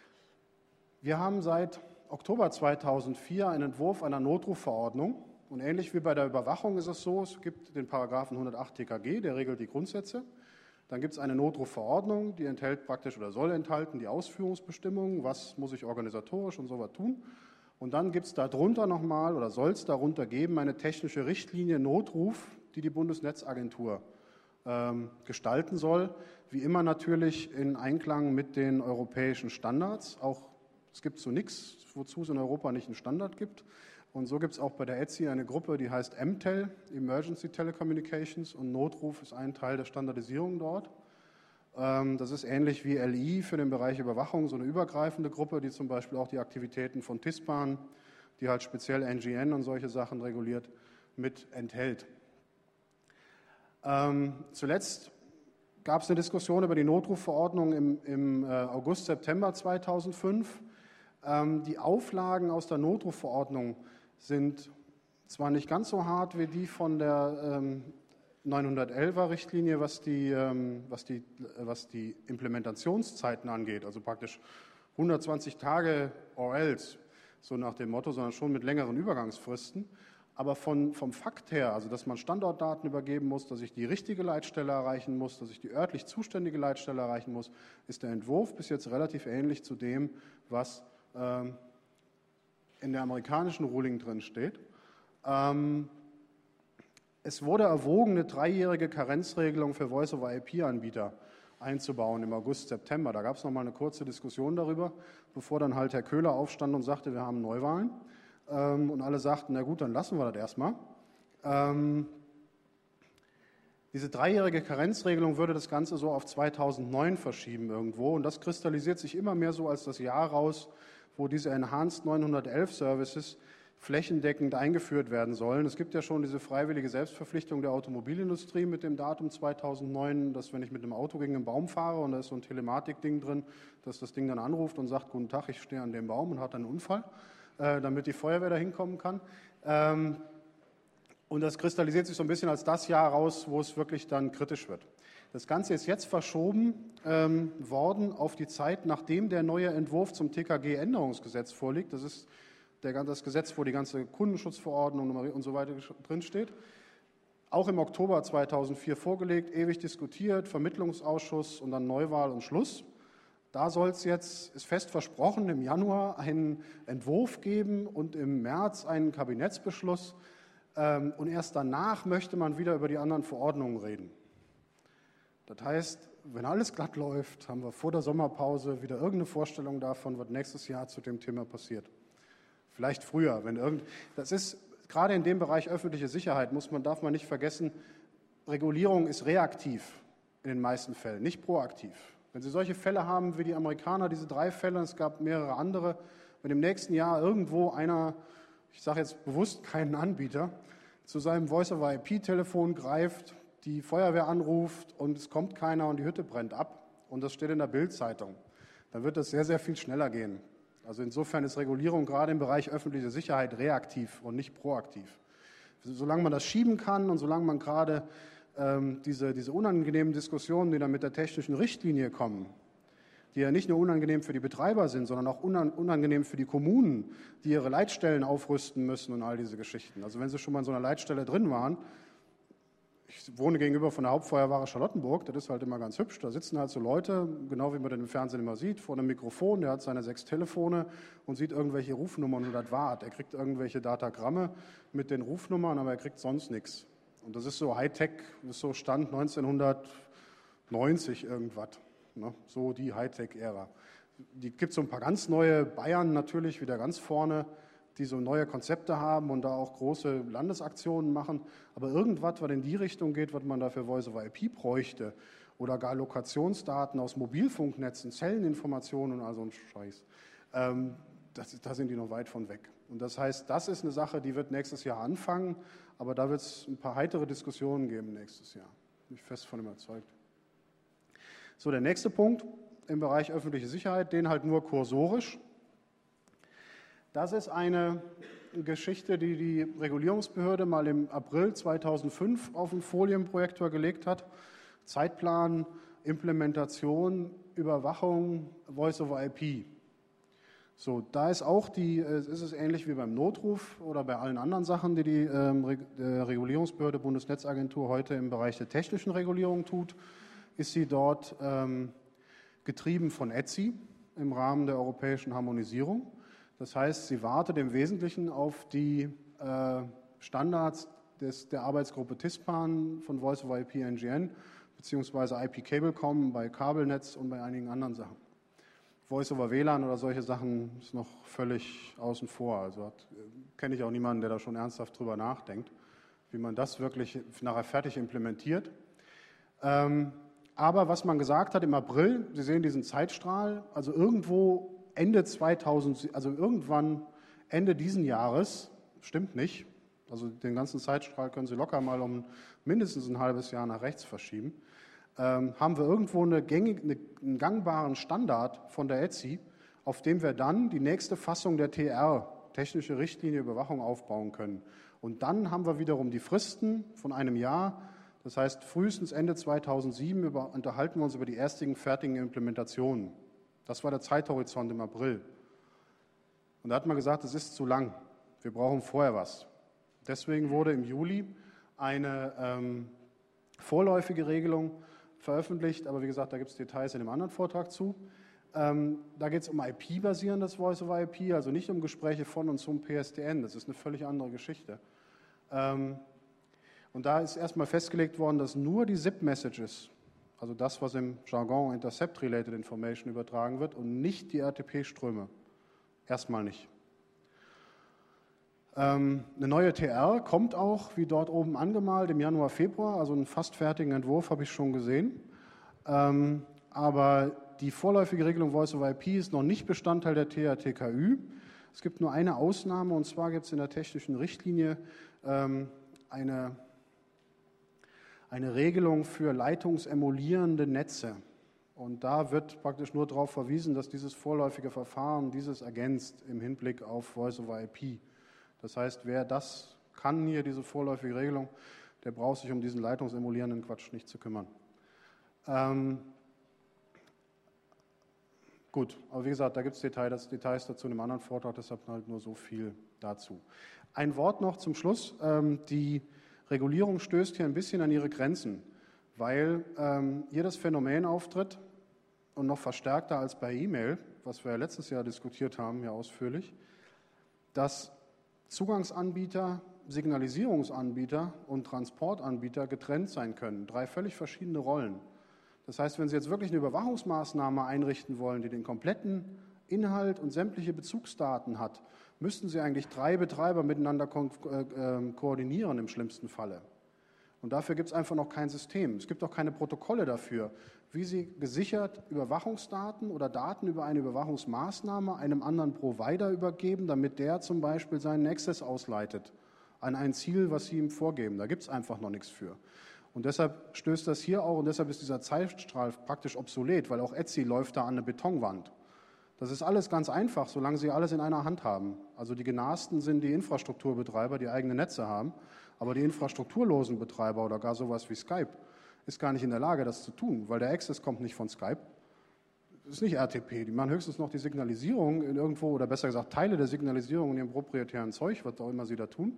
Wir haben seit Oktober 2004 einen Entwurf einer Notrufverordnung und ähnlich wie bei der Überwachung ist es so, es gibt den Paragraphen 108 TKG, der regelt die Grundsätze. Dann gibt es eine Notrufverordnung, die enthält praktisch oder soll enthalten die Ausführungsbestimmungen, was muss ich organisatorisch und so was tun. Und dann gibt es darunter nochmal oder soll es darunter geben eine technische Richtlinie Notruf, die die Bundesnetzagentur gestalten soll. Wie immer natürlich in Einklang mit den europäischen Standards. Auch es gibt so nichts, wozu es in Europa nicht einen Standard gibt. Und so gibt es auch bei der ETSI eine Gruppe, die heißt EMTEL, Emergency Telecommunications, und Notruf ist ein Teil der Standardisierung dort. Das ist ähnlich wie LI für den Bereich Überwachung, so eine übergreifende Gruppe, die zum Beispiel auch die Aktivitäten von TISPAN, die halt speziell NGN und solche Sachen reguliert, mit enthält. Zuletzt gab es eine Diskussion über die Notrufverordnung im August, September 2005. Die Auflagen aus der Notrufverordnung sind zwar nicht ganz so hart wie die von der 911er Richtlinie, was die Implementationszeiten angeht, also praktisch 120 Tage or else, so nach dem Motto, sondern schon mit längeren Übergangsfristen. Aber vom Fakt her, also dass man Standortdaten übergeben muss, dass ich die richtige Leitstelle erreichen muss, dass ich die örtlich zuständige Leitstelle erreichen muss, ist der Entwurf bis jetzt relativ ähnlich zu dem, was in der amerikanischen Ruling drin steht. Es wurde erwogen, eine 3-jährige Karenzregelung für Voice-over-IP-Anbieter einzubauen im August, September. Da gab es noch mal eine kurze Diskussion darüber, bevor dann halt Herr Köhler aufstand und sagte, wir haben Neuwahlen. Und alle sagten, na gut, dann lassen wir das erstmal. Diese 3-jährige Karenzregelung würde das Ganze so auf 2009 verschieben irgendwo. Und das kristallisiert sich immer mehr so als das Jahr raus, wo diese Enhanced 911 Services flächendeckend eingeführt werden sollen. Es gibt ja schon diese freiwillige Selbstverpflichtung der Automobilindustrie mit dem Datum 2009, dass wenn ich mit einem Auto gegen einen Baum fahre und da ist so ein Telematik-Ding drin, dass das Ding dann anruft und sagt, guten Tag, ich stehe an dem Baum und hat einen Unfall, damit die Feuerwehr da hinkommen kann. Und das kristallisiert sich so ein bisschen als das Jahr raus, wo es wirklich dann kritisch wird. Das Ganze ist jetzt verschoben worden auf die Zeit, nachdem der neue Entwurf zum TKG-Änderungsgesetz vorliegt. Das ist das Gesetz, wo die ganze Kundenschutzverordnung und so weiter drinsteht. Auch im Oktober 2004 vorgelegt, ewig diskutiert, Vermittlungsausschuss und dann Neuwahl und Schluss. Da soll es jetzt, ist fest versprochen, im Januar einen Entwurf geben und im März einen Kabinettsbeschluss. Und erst danach möchte man wieder über die anderen Verordnungen reden. Das heißt, wenn alles glatt läuft, haben wir vor der Sommerpause wieder irgendeine Vorstellung davon, was nächstes Jahr zu dem Thema passiert. Vielleicht früher, das ist gerade in dem Bereich öffentliche Sicherheit, darf man nicht vergessen, Regulierung ist reaktiv in den meisten Fällen, nicht proaktiv. Wenn Sie solche Fälle haben wie die Amerikaner, diese 3 Fälle, es gab mehrere andere, wenn im nächsten Jahr irgendwo einer, ich sage jetzt bewusst keinen Anbieter, zu seinem Voice-over-IP-Telefon greift, die Feuerwehr anruft und es kommt keiner und die Hütte brennt ab und das steht in der Bild-Zeitung, dann wird das sehr, sehr viel schneller gehen. Also insofern ist Regulierung gerade im Bereich öffentliche Sicherheit reaktiv und nicht proaktiv. Solange man das schieben kann und solange man gerade diese unangenehmen Diskussionen, die dann mit der technischen Richtlinie kommen, die ja nicht nur unangenehm für die Betreiber sind, sondern auch unangenehm für die Kommunen, die ihre Leitstellen aufrüsten müssen und all diese Geschichten. Also wenn Sie schon mal in so einer Leitstelle drin waren, ich wohne gegenüber von der Hauptfeuerwache Charlottenburg, das ist halt immer ganz hübsch, da sitzen halt so Leute, genau wie man das im Fernsehen immer sieht, vor einem Mikrofon, der hat seine 6 Telefone und sieht irgendwelche Rufnummern und das war's. Er kriegt irgendwelche Datagramme mit den Rufnummern, aber er kriegt sonst nichts. Und das ist so Hightech, das ist so Stand 1990 irgendwas, ne? So die Hightech-Ära. Die gibt so ein paar ganz neue, Bayern natürlich wieder ganz vorne, die so neue Konzepte haben und da auch große Landesaktionen machen. Aber irgendwas, was in die Richtung geht, was man da für Voice-over-IP bräuchte oder gar Lokationsdaten aus Mobilfunknetzen, Zelleninformationen und all so ein Scheiß, da sind die noch weit von weg. Und das heißt, das ist eine Sache, die wird nächstes Jahr anfangen, aber da wird es ein paar heitere Diskussionen geben nächstes Jahr. Bin ich fest von überzeugt. So, der nächste Punkt im Bereich öffentliche Sicherheit, den halt nur kursorisch. Das ist eine Geschichte, die die Regulierungsbehörde mal im April 2005 auf den Folienprojektor gelegt hat. Zeitplan, Implementation, Überwachung, Voice-over-IP. So, da ist ist es ähnlich wie beim Notruf oder bei allen anderen Sachen, die die Regulierungsbehörde Bundesnetzagentur heute im Bereich der technischen Regulierung tut, ist sie dort getrieben von ETSI im Rahmen der europäischen Harmonisierung. Das heißt, sie wartet im Wesentlichen auf die Standards der Arbeitsgruppe TISPAN von Voice-over-IP-NGN beziehungsweise IP-Cablecom bei Kabelnetz und bei einigen anderen Sachen. Voice-over-WLAN oder solche Sachen ist noch völlig außen vor. Also kenne ich auch niemanden, der da schon ernsthaft drüber nachdenkt, wie man das wirklich nachher fertig implementiert. Aber was man gesagt hat im April, Sie sehen diesen Zeitstrahl, also irgendwo irgendwann Ende diesen Jahres, stimmt nicht, also den ganzen Zeitstrahl können Sie locker mal um mindestens ein halbes Jahr nach rechts verschieben, haben wir irgendwo einen gangbaren Standard von der ETSI, auf dem wir dann die nächste Fassung der TR, Technische Richtlinie Überwachung, aufbauen können. Und dann haben wir wiederum die Fristen von einem Jahr, Das heißt, frühestens Ende 2007 unterhalten wir uns über die ersten fertigen Implementationen. Das war der Zeithorizont im April. Und da hat man gesagt, es ist zu lang, wir brauchen vorher was. Deswegen wurde im Juli eine vorläufige Regelung veröffentlicht, aber wie gesagt, da gibt es Details in dem anderen Vortrag zu. Da geht es um IP-basierendes Voice-over-IP, also nicht um Gespräche von und zum PSTN, das ist eine völlig andere Geschichte. Und da ist erstmal festgelegt worden, dass nur die ZIP-Messages, also das, was im Jargon Intercept-Related Information übertragen wird und nicht die RTP-Ströme. Erstmal nicht. Eine neue TR kommt auch, wie dort oben angemalt, im Januar, Februar, also einen fast fertigen Entwurf habe ich schon gesehen. Aber die vorläufige Regelung Voice-over-IP ist noch nicht Bestandteil der THTKÜ. Es gibt nur eine Ausnahme, und zwar gibt es in der technischen Richtlinie eine Regelung für leitungsemulierende Netze. Und da wird praktisch nur darauf verwiesen, dass dieses vorläufige Verfahren dieses ergänzt im Hinblick auf Voice-over-IP. Das heißt, wer das kann hier, diese vorläufige Regelung, der braucht sich um diesen leitungsemulierenden Quatsch nicht zu kümmern. Gut, aber wie gesagt, da gibt es Details dazu in einem anderen Vortrag, deshalb halt nur so viel dazu. Ein Wort noch zum Schluss. Die Regulierung stößt hier ein bisschen an ihre Grenzen, weil hier das Phänomen auftritt und noch verstärkter als bei E-Mail, was wir ja letztes Jahr diskutiert haben, ja ausführlich, dass Zugangsanbieter, Signalisierungsanbieter und Transportanbieter getrennt sein können. 3 völlig verschiedene Rollen. Das heißt, wenn Sie jetzt wirklich eine Überwachungsmaßnahme einrichten wollen, die den kompletten Inhalt und sämtliche Bezugsdaten hat, müssten Sie eigentlich 3 Betreiber miteinander koordinieren im schlimmsten Falle. Und dafür gibt es einfach noch kein System. Es gibt auch keine Protokolle dafür, wie Sie gesichert Überwachungsdaten oder Daten über eine Überwachungsmaßnahme einem anderen Provider übergeben, damit der zum Beispiel seinen Access ausleitet an ein Ziel, was Sie ihm vorgeben. Da gibt es einfach noch nichts für. Und deshalb stößt das hier auch, und deshalb ist dieser Zeitstrahl praktisch obsolet, weil auch Etsy läuft da an eine Betonwand. Das ist alles ganz einfach, solange Sie alles in einer Hand haben. Also die Genasten sind die Infrastrukturbetreiber, die eigene Netze haben, aber die infrastrukturlosen Betreiber oder gar sowas wie Skype ist gar nicht in der Lage, das zu tun, weil der Access kommt nicht von Skype. Das ist nicht RTP, die machen höchstens noch die Signalisierung in irgendwo, oder besser gesagt Teile der Signalisierung in ihrem proprietären Zeug, was auch immer sie da tun.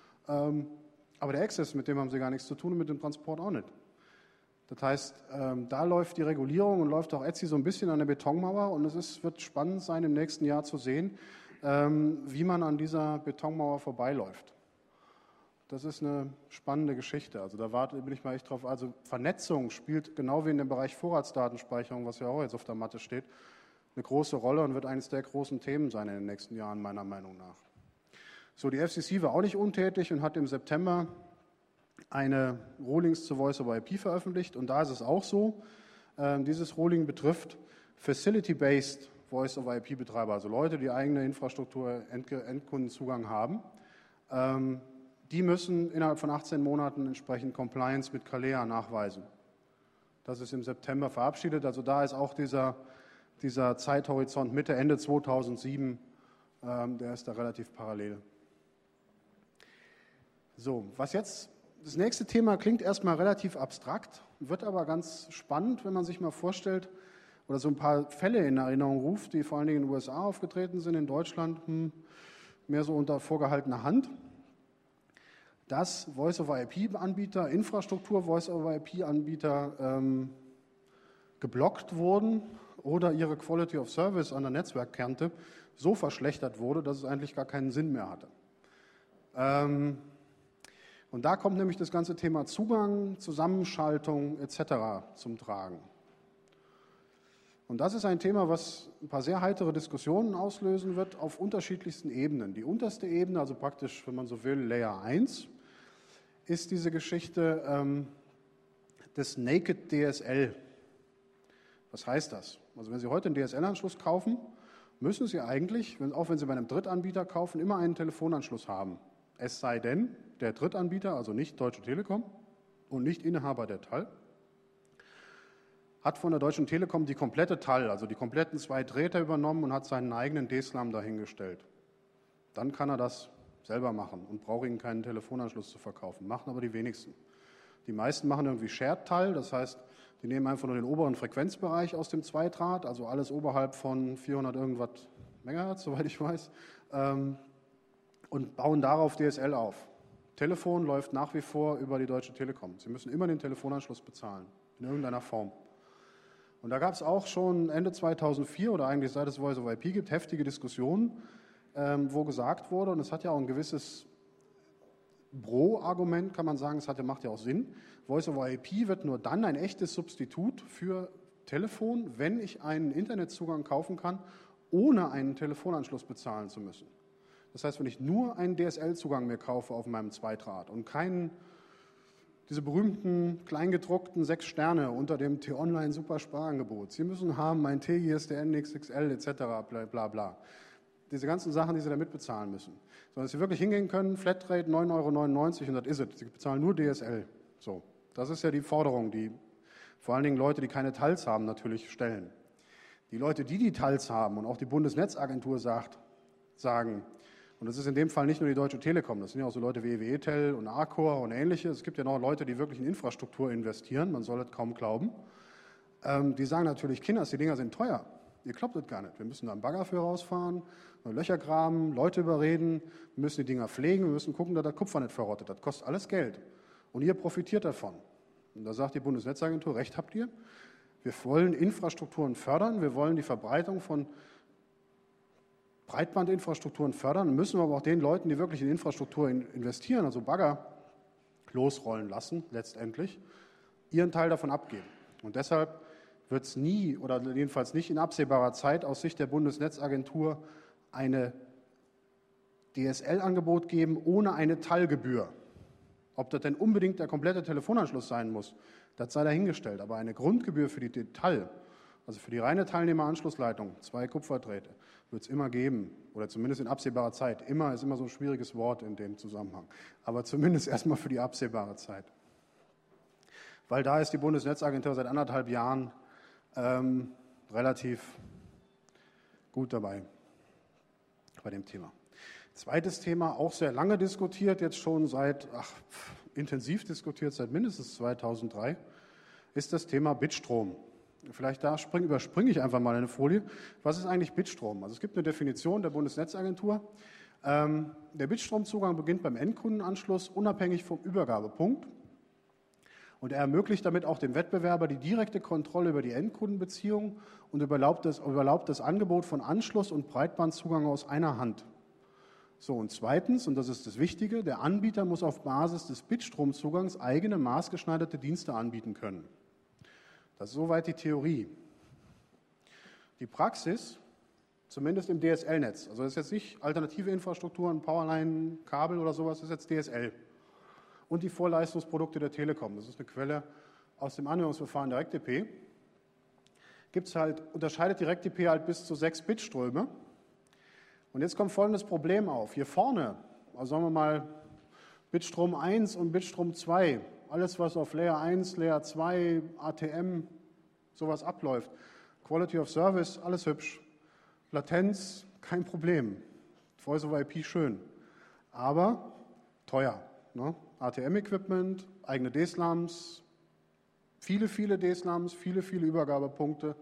Aber der Access, mit dem haben sie gar nichts zu tun und mit dem Transport auch nicht. Das heißt, da läuft die Regulierung und läuft auch Etsy so ein bisschen an der Betonmauer, und es wird spannend sein, im nächsten Jahr zu sehen, wie man an dieser Betonmauer vorbeiläuft. Das ist eine spannende Geschichte. Also da bin ich mal echt drauf. Also Vernetzung spielt genau wie in dem Bereich Vorratsdatenspeicherung, was ja auch jetzt auf der Matte steht, eine große Rolle und wird eines der großen Themen sein in den nächsten Jahren, meiner Meinung nach. So, die FCC war auch nicht untätig und hat im September eine Rulings zu Voice-over-IP veröffentlicht. Und da ist es auch so, dieses Ruling betrifft Facility-Based Voice-over-IP-Betreiber, also Leute, die eigene Infrastruktur, Endkundenzugang haben. Die müssen innerhalb von 18 Monaten entsprechend Compliance mit CALEA nachweisen. Das ist im September verabschiedet. Also da ist auch dieser Zeithorizont Mitte, Ende 2007, der ist da relativ parallel. So, was jetzt, das nächste Thema klingt erstmal relativ abstrakt, wird aber ganz spannend, wenn man sich mal vorstellt oder so ein paar Fälle in Erinnerung ruft, die vor allen Dingen in den USA aufgetreten sind, in Deutschland mehr so unter vorgehaltener Hand, dass Voice-over-IP-Anbieter, Infrastruktur-Voice-over-IP-Anbieter geblockt wurden oder ihre Quality of Service an der Netzwerkkante so verschlechtert wurde, dass es eigentlich gar keinen Sinn mehr hatte. Und da kommt nämlich das ganze Thema Zugang, Zusammenschaltung etc. zum Tragen. Und das ist ein Thema, was ein paar sehr heitere Diskussionen auslösen wird auf unterschiedlichsten Ebenen. Die unterste Ebene, also praktisch, wenn man so will, Layer 1, ist diese Geschichte des Naked DSL. Was heißt das? Also wenn Sie heute einen DSL-Anschluss kaufen, müssen Sie eigentlich, auch wenn Sie bei einem Drittanbieter kaufen, immer einen Telefonanschluss haben. Es sei denn, der Drittanbieter, also nicht Deutsche Telekom und nicht Inhaber der TAL, hat von der Deutschen Telekom die komplette TAL, also die kompletten 2 Drähte übernommen und hat seinen eigenen DSLAM dahingestellt. Dann kann er das selber machen und braucht Ihnen keinen Telefonanschluss zu verkaufen. Machen aber die wenigsten. Die meisten machen irgendwie Shared-Teil, das heißt, die nehmen einfach nur den oberen Frequenzbereich aus dem Zweidraht, also alles oberhalb von 400 irgendwas Megahertz, soweit ich weiß, und bauen darauf DSL auf. Telefon läuft nach wie vor über die Deutsche Telekom. Sie müssen immer den Telefonanschluss bezahlen, in irgendeiner Form. Und da gab es auch schon Ende 2004 oder eigentlich seit es Voice over IP gibt, heftige Diskussionen, wo gesagt wurde, und es hat ja auch ein gewisses Pro-Argument, kann man sagen, macht ja auch Sinn, Voice over IP wird nur dann ein echtes Substitut für Telefon, wenn ich einen Internetzugang kaufen kann, ohne einen Telefonanschluss bezahlen zu müssen. Das heißt, wenn ich nur einen DSL-Zugang mir kaufe auf meinem Zweidraht und diese berühmten kleingedruckten 6 Sterne unter dem T-Online Super-Sparangebot, Sie müssen haben mein T-ISDN XXL etc. bla bla. Diese ganzen Sachen, die Sie da mitbezahlen müssen. Sondern dass Sie wirklich hingehen können, Flatrate 9,99 € und das ist es. Sie bezahlen nur DSL. So, das ist ja die Forderung, die vor allen Dingen Leute, die keine TALs haben, natürlich stellen. Die Leute, die TALs haben und auch die Bundesnetzagentur sagen, und das ist in dem Fall nicht nur die Deutsche Telekom, das sind ja auch so Leute wie EWE-Tel und Arcor und Ähnliches. Es gibt ja noch Leute, die wirklich in Infrastruktur investieren, man soll es kaum glauben. Die sagen natürlich, Kinders, die Dinger sind teuer. Ihr glaubt das gar nicht. Wir müssen da einen Bagger für rausfahren, Löcher graben, Leute überreden, wir müssen die Dinger pflegen, wir müssen gucken, dass das Kupfer nicht verrottet. Das kostet alles Geld. Und ihr profitiert davon. Und da sagt die Bundesnetzagentur, recht habt ihr. Wir wollen Infrastrukturen fördern, wir wollen die Verbreitung von Breitbandinfrastrukturen fördern, müssen wir aber auch den Leuten, die wirklich in Infrastruktur investieren, also Bagger losrollen lassen, letztendlich, ihren Teil davon abgeben. Und deshalb wird es nie oder jedenfalls nicht in absehbarer Zeit aus Sicht der Bundesnetzagentur eine DSL-Angebot geben ohne eine Teilgebühr. Ob das denn unbedingt der komplette Telefonanschluss sein muss, das sei dahingestellt. Aber eine Grundgebühr für die Teil, also für die reine Teilnehmeranschlussleitung, 2 Kupferdrähte, wird es immer geben, oder zumindest in absehbarer Zeit. Immer ist immer so ein schwieriges Wort in dem Zusammenhang. Aber zumindest erstmal für die absehbare Zeit. Weil da ist die Bundesnetzagentur seit 1,5 Jahren relativ gut dabei bei dem Thema. Zweites Thema, auch sehr lange diskutiert, jetzt schon intensiv diskutiert seit mindestens 2003, ist das Thema Bitstrom. Vielleicht überspringe ich einfach mal eine Folie. Was ist eigentlich Bitstrom? Also es gibt eine Definition der Bundesnetzagentur. Der Bitstromzugang beginnt beim Endkundenanschluss unabhängig vom Übergabepunkt. Und er ermöglicht damit auch dem Wettbewerber die direkte Kontrolle über die Endkundenbeziehung und überlaubt das Angebot von Anschluss und Breitbandzugang aus einer Hand. So, und zweitens, und das ist das Wichtige, der Anbieter muss auf Basis des Bitstromzugangs eigene maßgeschneiderte Dienste anbieten können. Das ist soweit die Theorie. Die Praxis, zumindest im DSL-Netz, also das ist jetzt nicht alternative Infrastrukturen, Powerline, Kabel oder sowas, das ist jetzt DSL. Und die Vorleistungsprodukte der Telekom, das ist eine Quelle aus dem Anwendungsverfahren DirectDP, unterscheidet DirectDP halt bis zu 6 Bitströme. Und jetzt kommt folgendes Problem auf. Hier vorne, also sagen wir mal Bitstrom 1 und Bitstrom 2, alles was auf Layer 1, Layer 2, ATM, sowas abläuft, Quality of Service, alles hübsch. Latenz, kein Problem. Voice over IP schön. Aber teuer. Ne? ATM-Equipment, eigene DSLAMs, viele DSLAMs, viele Übergabepunkte,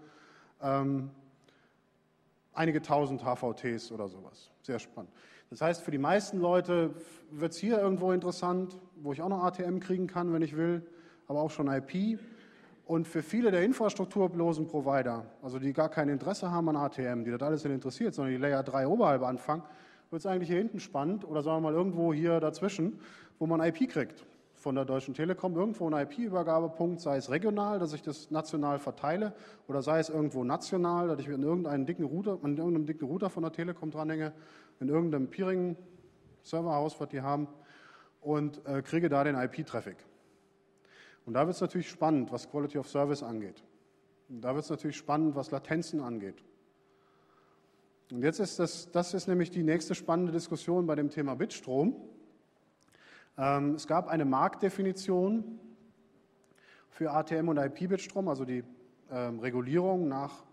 einige tausend HVTs oder sowas. Sehr spannend. Das heißt, für die meisten Leute wird es hier irgendwo interessant, wo ich auch noch ATM kriegen kann, wenn ich will, aber auch schon IP. Und für viele der infrastrukturlosen Provider, also die gar kein Interesse haben an ATM, die das alles nicht interessiert, sondern die Layer 3 oberhalb anfangen, wird es eigentlich hier hinten spannend oder sagen wir mal irgendwo hier dazwischen, wo man IP kriegt von der Deutschen Telekom, irgendwo ein IP-Übergabepunkt, sei es regional, dass ich das national verteile oder sei es irgendwo national, dass ich an irgendeinem dicken Router von der Telekom dranhänge, in irgendeinem Peering-Serverhaus, was die haben, und kriege da den IP-Traffic. Und da wird es natürlich spannend, was Quality of Service angeht. Und da wird es natürlich spannend, was Latenzen angeht. Und jetzt ist das ist nämlich die nächste spannende Diskussion bei dem Thema Bitstrom. Es gab eine Marktdefinition für ATM und IP-Bitstrom, also die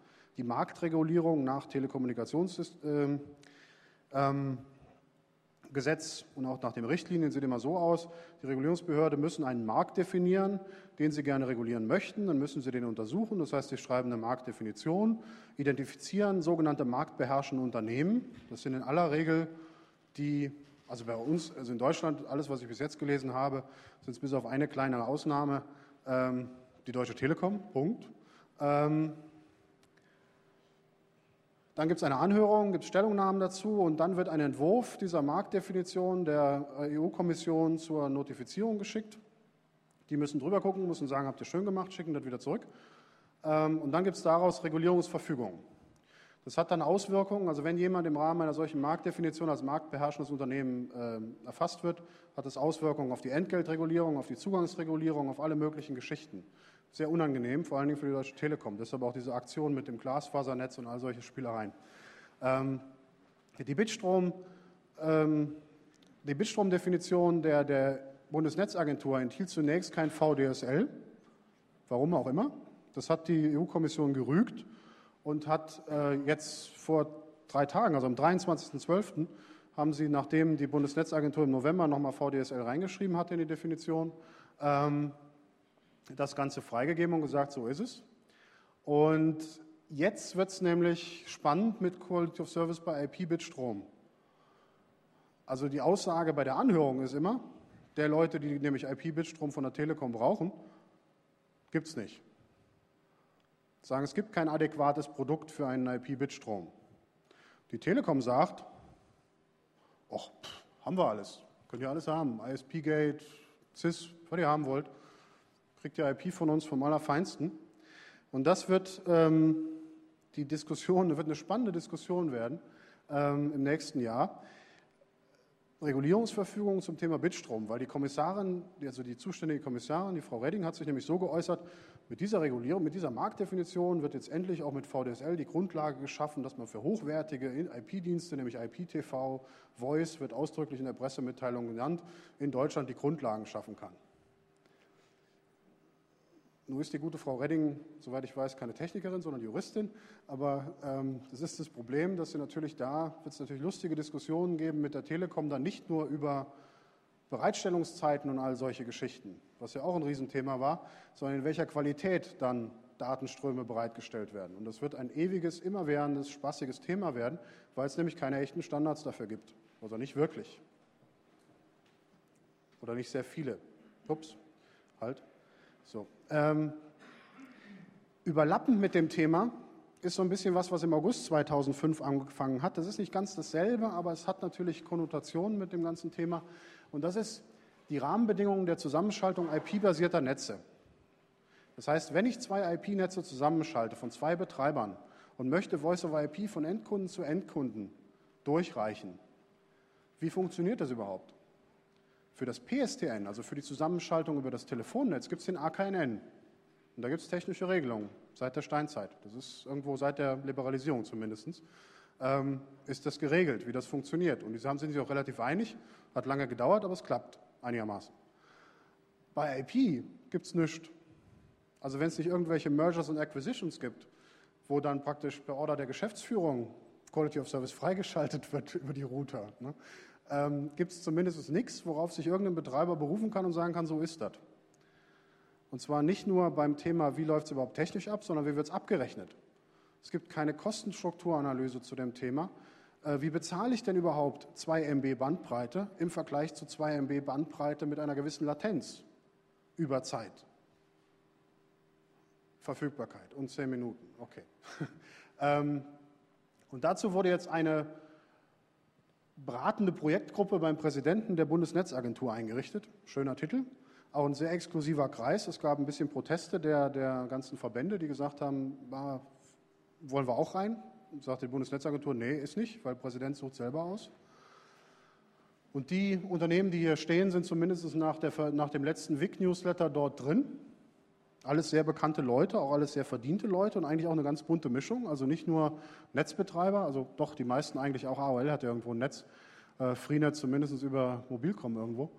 Marktregulierung nach Telekommunikationsgesetz Gesetz und auch nach den Richtlinien sieht immer so aus, die Regulierungsbehörde müssen einen Markt definieren, den sie gerne regulieren möchten, dann müssen sie den untersuchen, das heißt, sie schreiben eine Marktdefinition, identifizieren sogenannte marktbeherrschende Unternehmen, das sind in aller Regel die, also bei uns, also in Deutschland, alles, was ich bis jetzt gelesen habe, sind es bis auf eine kleine Ausnahme, die Deutsche Telekom, Punkt. Dann gibt es eine Anhörung, gibt es Stellungnahmen dazu und dann wird ein Entwurf dieser Marktdefinition der EU-Kommission zur Notifizierung geschickt. Die müssen drüber gucken, müssen sagen, habt ihr schön gemacht, schicken das wieder zurück. Und dann gibt es daraus Regulierungsverfügungen. Das hat dann Auswirkungen, also wenn jemand im Rahmen einer solchen Marktdefinition als marktbeherrschendes Unternehmen erfasst wird, hat es Auswirkungen auf die Entgeltregulierung, auf die Zugangsregulierung, auf alle möglichen Geschichten. Sehr unangenehm, vor allen Dingen für die Deutsche Telekom. Deshalb auch diese Aktion mit dem Glasfasernetz und all solche Spielereien. Die Bitstrom-Definition der Bundesnetzagentur enthielt zunächst kein VDSL, warum auch immer. Das hat die EU-Kommission gerügt und hat jetzt vor 3 Tagen, also am 23.12., haben sie, nachdem die Bundesnetzagentur im November nochmal VDSL reingeschrieben hat in die Definition, das Ganze freigegeben und gesagt, so ist es. Und jetzt wird es nämlich spannend mit Quality of Service bei IP-Bitstrom. Also die Aussage bei der Anhörung ist immer, der Leute, die nämlich IP-Bitstrom von der Telekom brauchen, gibt es nicht. Sagen, es gibt kein adäquates Produkt für einen IP-Bitstrom. Die Telekom sagt, ach, haben wir alles, könnt ihr alles haben, ISP-Gate, CIS, was ihr haben wollt. Kriegt ihr IP von uns vom Allerfeinsten. Und das wird die Diskussion, wird eine spannende Diskussion werden im nächsten Jahr. Regulierungsverfügung zum Thema Bitstrom, weil die Kommissarin, also die zuständige Kommissarin, die Frau Reding, hat sich nämlich so geäußert, mit dieser Regulierung, mit dieser Marktdefinition wird jetzt endlich auch mit VDSL die Grundlage geschaffen, dass man für hochwertige IP-Dienste, nämlich IPTV, Voice, wird ausdrücklich in der Pressemitteilung genannt, in Deutschland die Grundlagen schaffen kann. Nun ist die gute Frau Reding, soweit ich weiß, keine Technikerin, sondern Juristin, aber das ist das Problem, dass wird es natürlich lustige Diskussionen geben mit der Telekom, dann nicht nur über Bereitstellungszeiten und all solche Geschichten, was ja auch ein Riesenthema war, sondern in welcher Qualität dann Datenströme bereitgestellt werden. Und das wird ein ewiges, immerwährendes, spaßiges Thema werden, weil es nämlich keine echten Standards dafür gibt. Also nicht wirklich. Oder nicht sehr viele. Ups, halt. So. Überlappend mit dem Thema ist so ein bisschen was im August 2005 angefangen hat. Das ist nicht ganz dasselbe, aber es hat natürlich Konnotationen mit dem ganzen Thema. Und das ist die Rahmenbedingungen der Zusammenschaltung IP-basierter Netze. Das heißt, wenn ich 2 IP-Netze zusammenschalte von 2 Betreibern und möchte Voice-over-IP von Endkunden zu Endkunden durchreichen, wie funktioniert das überhaupt? Für das PSTN, also für die Zusammenschaltung über das Telefonnetz, gibt es den AKNN. Und da gibt es technische Regelungen seit der Steinzeit. Das ist irgendwo seit der Liberalisierung zumindest, ist das geregelt, wie das funktioniert. Und die sind sich auch relativ einig, hat lange gedauert, aber es klappt einigermaßen. Bei IP gibt es nichts. Also wenn es nicht irgendwelche Mergers und Acquisitions gibt, wo dann praktisch per Order der Geschäftsführung Quality of Service freigeschaltet wird über die Router, ne? Gibt es zumindest nichts, worauf sich irgendein Betreiber berufen kann und sagen kann, so ist das. Und zwar nicht nur beim Thema, wie läuft es überhaupt technisch ab, sondern wie wird es abgerechnet. Es gibt keine Kostenstrukturanalyse zu dem Thema. Wie bezahle ich denn überhaupt 2 MB Bandbreite im Vergleich zu 2 MB Bandbreite mit einer gewissen Latenz über Zeit? Verfügbarkeit und 10 Minuten, okay. Und dazu wurde jetzt eine beratende Projektgruppe beim Präsidenten der Bundesnetzagentur eingerichtet. Schöner Titel, auch ein sehr exklusiver Kreis. Es gab ein bisschen Proteste der ganzen Verbände, die gesagt haben, wollen wir auch rein? Und sagte die Bundesnetzagentur, nee, ist nicht, weil der Präsident sucht selber aus. Und die Unternehmen, die hier stehen, sind zumindest nach dem letzten WIC-Newsletter dort drin. Alles sehr bekannte Leute, auch alles sehr verdiente Leute und eigentlich auch eine ganz bunte Mischung. Also nicht nur Netzbetreiber, also doch die meisten eigentlich auch. AOL hat ja irgendwo ein Netz, Freenet zumindest über Mobilcom irgendwo.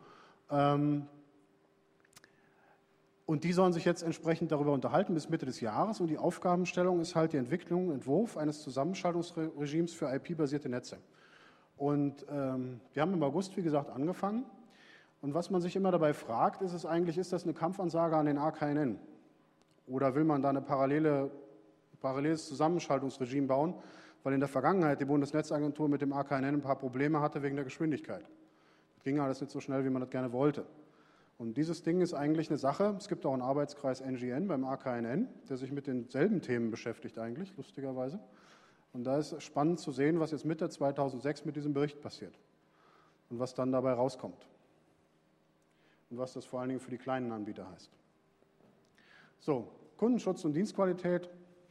Und die sollen sich jetzt entsprechend darüber unterhalten bis Mitte des Jahres. Und die Aufgabenstellung ist halt die Entwicklung, Entwurf eines Zusammenschaltungsregimes für IP-basierte Netze. Und wir haben im August, wie gesagt, angefangen. Und was man sich immer dabei fragt, ist es eigentlich, ist das eine Kampfansage an den AKNN? Oder will man da ein paralleles Zusammenschaltungsregime bauen, weil in der Vergangenheit die Bundesnetzagentur mit dem AKNN ein paar Probleme hatte wegen der Geschwindigkeit. Das ging alles nicht so schnell, wie man das gerne wollte. Und dieses Ding ist eigentlich eine Sache. Es gibt auch einen Arbeitskreis NGN beim AKNN, der sich mit denselben Themen beschäftigt eigentlich, lustigerweise. Und da ist spannend zu sehen, was jetzt Mitte 2006 mit diesem Bericht passiert und was dann dabei rauskommt. Und was das vor allen Dingen für die kleinen Anbieter heißt. So, Kundenschutz und Dienstqualität,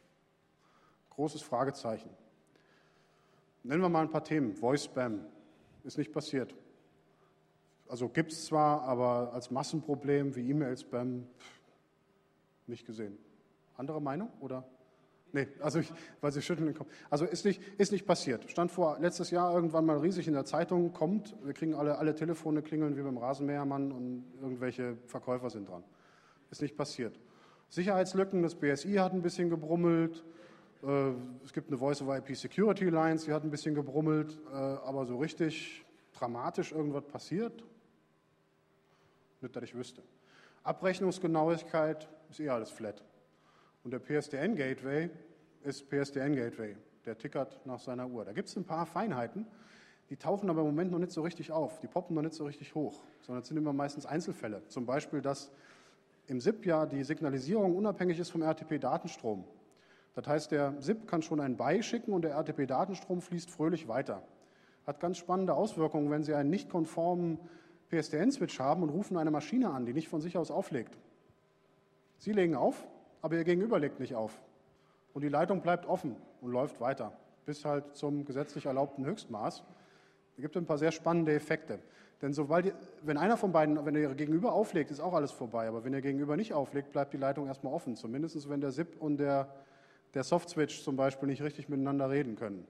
großes Fragezeichen. Nennen wir mal ein paar Themen. Voice Spam ist nicht passiert. Also gibt es zwar, aber als Massenproblem wie E-Mail-Spam nicht gesehen. Andere Meinung? Oder? Nee, also weil Sie schütteln den Kopf. Also ist nicht passiert. Stand vor letztes Jahr irgendwann mal riesig in der Zeitung, kommt, wir kriegen alle Telefone klingeln wie beim Rasenmähermann und irgendwelche Verkäufer sind dran. Ist nicht passiert. Sicherheitslücken, das BSI hat ein bisschen gebrummelt. Es gibt eine Voice-over-IP-Security-Alliance, die hat ein bisschen gebrummelt, aber so richtig dramatisch irgendwas passiert? Nicht, dass ich wüsste. Abrechnungsgenauigkeit ist eher alles flat. Und der PSTN-Gateway ist PSTN-Gateway. Der tickert nach seiner Uhr. Da gibt es ein paar Feinheiten, die tauchen aber im Moment noch nicht so richtig auf. Die poppen noch nicht so richtig hoch, sondern es sind immer meistens Einzelfälle. Zum Beispiel, dass im SIP ja die Signalisierung unabhängig ist vom RTP-Datenstrom. Das heißt, der SIP kann schon ein Buy schicken und der RTP-Datenstrom fließt fröhlich weiter. Hat ganz spannende Auswirkungen, wenn Sie einen nicht konformen PSTN-Switch haben und rufen eine Maschine an, die nicht von sich aus auflegt. Sie legen auf, aber Ihr Gegenüber legt nicht auf. Und die Leitung bleibt offen und läuft weiter, bis halt zum gesetzlich erlaubten Höchstmaß. Es gibt ein paar sehr spannende Effekte. Denn wenn einer von beiden, wenn Ihr Gegenüber auflegt, ist auch alles vorbei. Aber wenn Ihr Gegenüber nicht auflegt, bleibt die Leitung erstmal offen. Zumindest wenn der SIP und der Soft-Switch zum Beispiel nicht richtig miteinander reden können.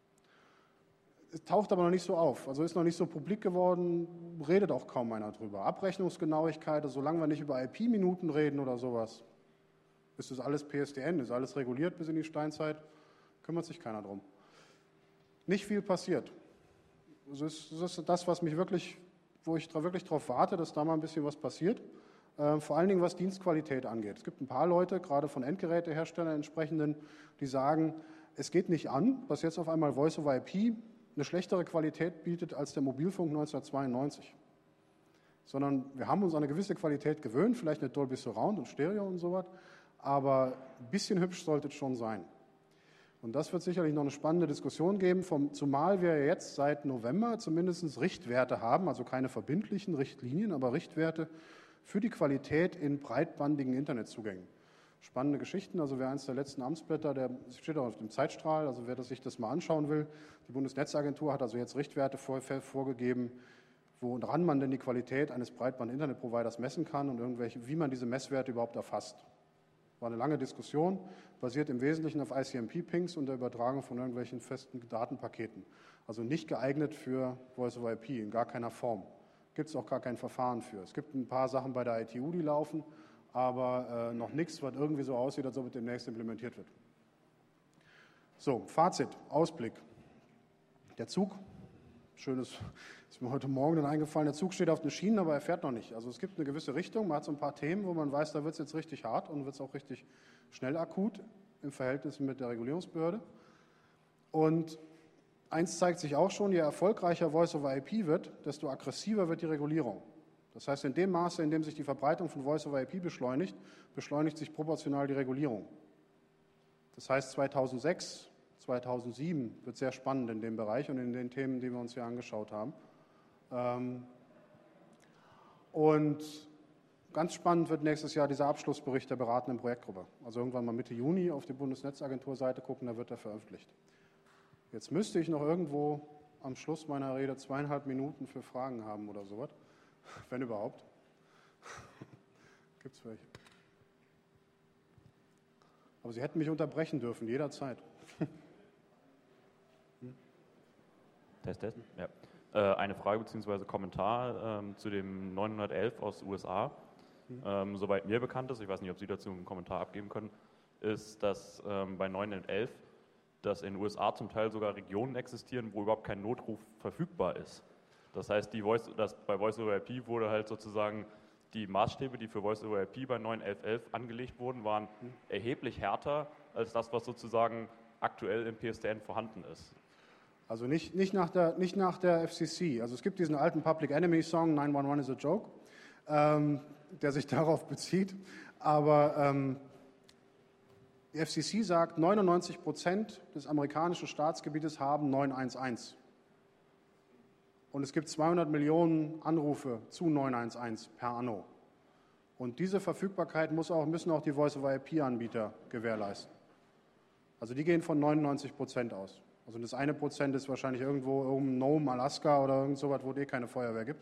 Es taucht aber noch nicht so auf, also ist noch nicht so publik geworden, redet auch kaum einer drüber. Abrechnungsgenauigkeit, also solange wir nicht über IP-Minuten reden oder sowas, ist das alles PSTN, ist alles reguliert bis in die Steinzeit, kümmert sich keiner drum. Nicht viel passiert. Das ist das, wo ich wirklich darauf warte, dass da mal ein bisschen was passiert. Vor allen Dingen, was Dienstqualität angeht. Es gibt ein paar Leute, gerade von Endgeräteherstellern entsprechenden, die sagen, es geht nicht an, dass jetzt auf einmal Voice-over-IP eine schlechtere Qualität bietet als der Mobilfunk 1992. Sondern wir haben uns an eine gewisse Qualität gewöhnt, vielleicht nicht Dolby Surround und Stereo und sowas, aber ein bisschen hübsch sollte es schon sein. Und das wird sicherlich noch eine spannende Diskussion geben, zumal wir jetzt seit November zumindest Richtwerte haben, also keine verbindlichen Richtlinien, aber Richtwerte für die Qualität in breitbandigen Internetzugängen. Spannende Geschichten, also wer eins der letzten Amtsblätter, der steht auch auf dem Zeitstrahl, also wer sich das mal anschauen will, die Bundesnetzagentur hat also jetzt Richtwerte vorgegeben, woran man denn die Qualität eines Breitband-Internet-Providers messen kann und wie man diese Messwerte überhaupt erfasst. War eine lange Diskussion, basiert im Wesentlichen auf ICMP-Pings und der Übertragung von irgendwelchen festen Datenpaketen. Also nicht geeignet für Voice-over-IP, in gar keiner Form. Gibt es auch gar kein Verfahren für. Es gibt ein paar Sachen bei der ITU, die laufen, aber noch nichts, was irgendwie so aussieht, als ob es demnächst implementiert wird. So, Fazit, Ausblick. Der Zug, schönes, ist mir heute Morgen dann eingefallen, der Zug steht auf den Schienen, aber er fährt noch nicht. Also es gibt eine gewisse Richtung, man hat so ein paar Themen, wo man weiß, da wird es jetzt richtig hart und wird es auch richtig schnell akut im Verhältnis mit der Regulierungsbehörde. Und eins zeigt sich auch schon, je erfolgreicher Voice-over-IP wird, desto aggressiver wird die Regulierung. Das heißt, in dem Maße, in dem sich die Verbreitung von Voice-over-IP beschleunigt, beschleunigt sich proportional die Regulierung. Das heißt, 2006, 2007 wird sehr spannend in dem Bereich und in den Themen, die wir uns hier angeschaut haben. Und ganz spannend wird nächstes Jahr dieser Abschlussbericht der beratenden Projektgruppe. Also irgendwann mal Mitte Juni auf die Bundesnetzagentur-Seite gucken, da wird er veröffentlicht. Jetzt müsste ich noch irgendwo am Schluss meiner Rede 2,5 Minuten für Fragen haben oder sowas. Wenn überhaupt. Gibt es welche? Aber Sie hätten mich unterbrechen dürfen, jederzeit. Test. Ja. Eine Frage bzw. Kommentar zu dem 911 aus den USA. Soweit mir bekannt ist, ich weiß nicht, ob Sie dazu einen Kommentar abgeben können, ist, dass bei 911 dass in den USA zum Teil sogar Regionen existieren, wo überhaupt kein Notruf verfügbar ist. Das heißt, bei Voice-over-IP wurde halt sozusagen die Maßstäbe, die für Voice-over-IP bei 9.11.11 angelegt wurden, waren erheblich härter als das, was sozusagen aktuell im PSTN vorhanden ist. Also nicht nach der FCC. Also es gibt diesen alten Public Enemy Song, 911 is a joke, der sich darauf bezieht. Aber die FCC sagt, 99% des amerikanischen Staatsgebietes haben 911. Und es gibt 200 Millionen Anrufe zu 911 per Anno. Und diese Verfügbarkeit müssen auch die Voice-over-IP-Anbieter gewährleisten. Also die gehen von 99% aus. Also das 1% ist wahrscheinlich irgendwo in Nome, Alaska oder irgend sowas, wo es keine Feuerwehr gibt.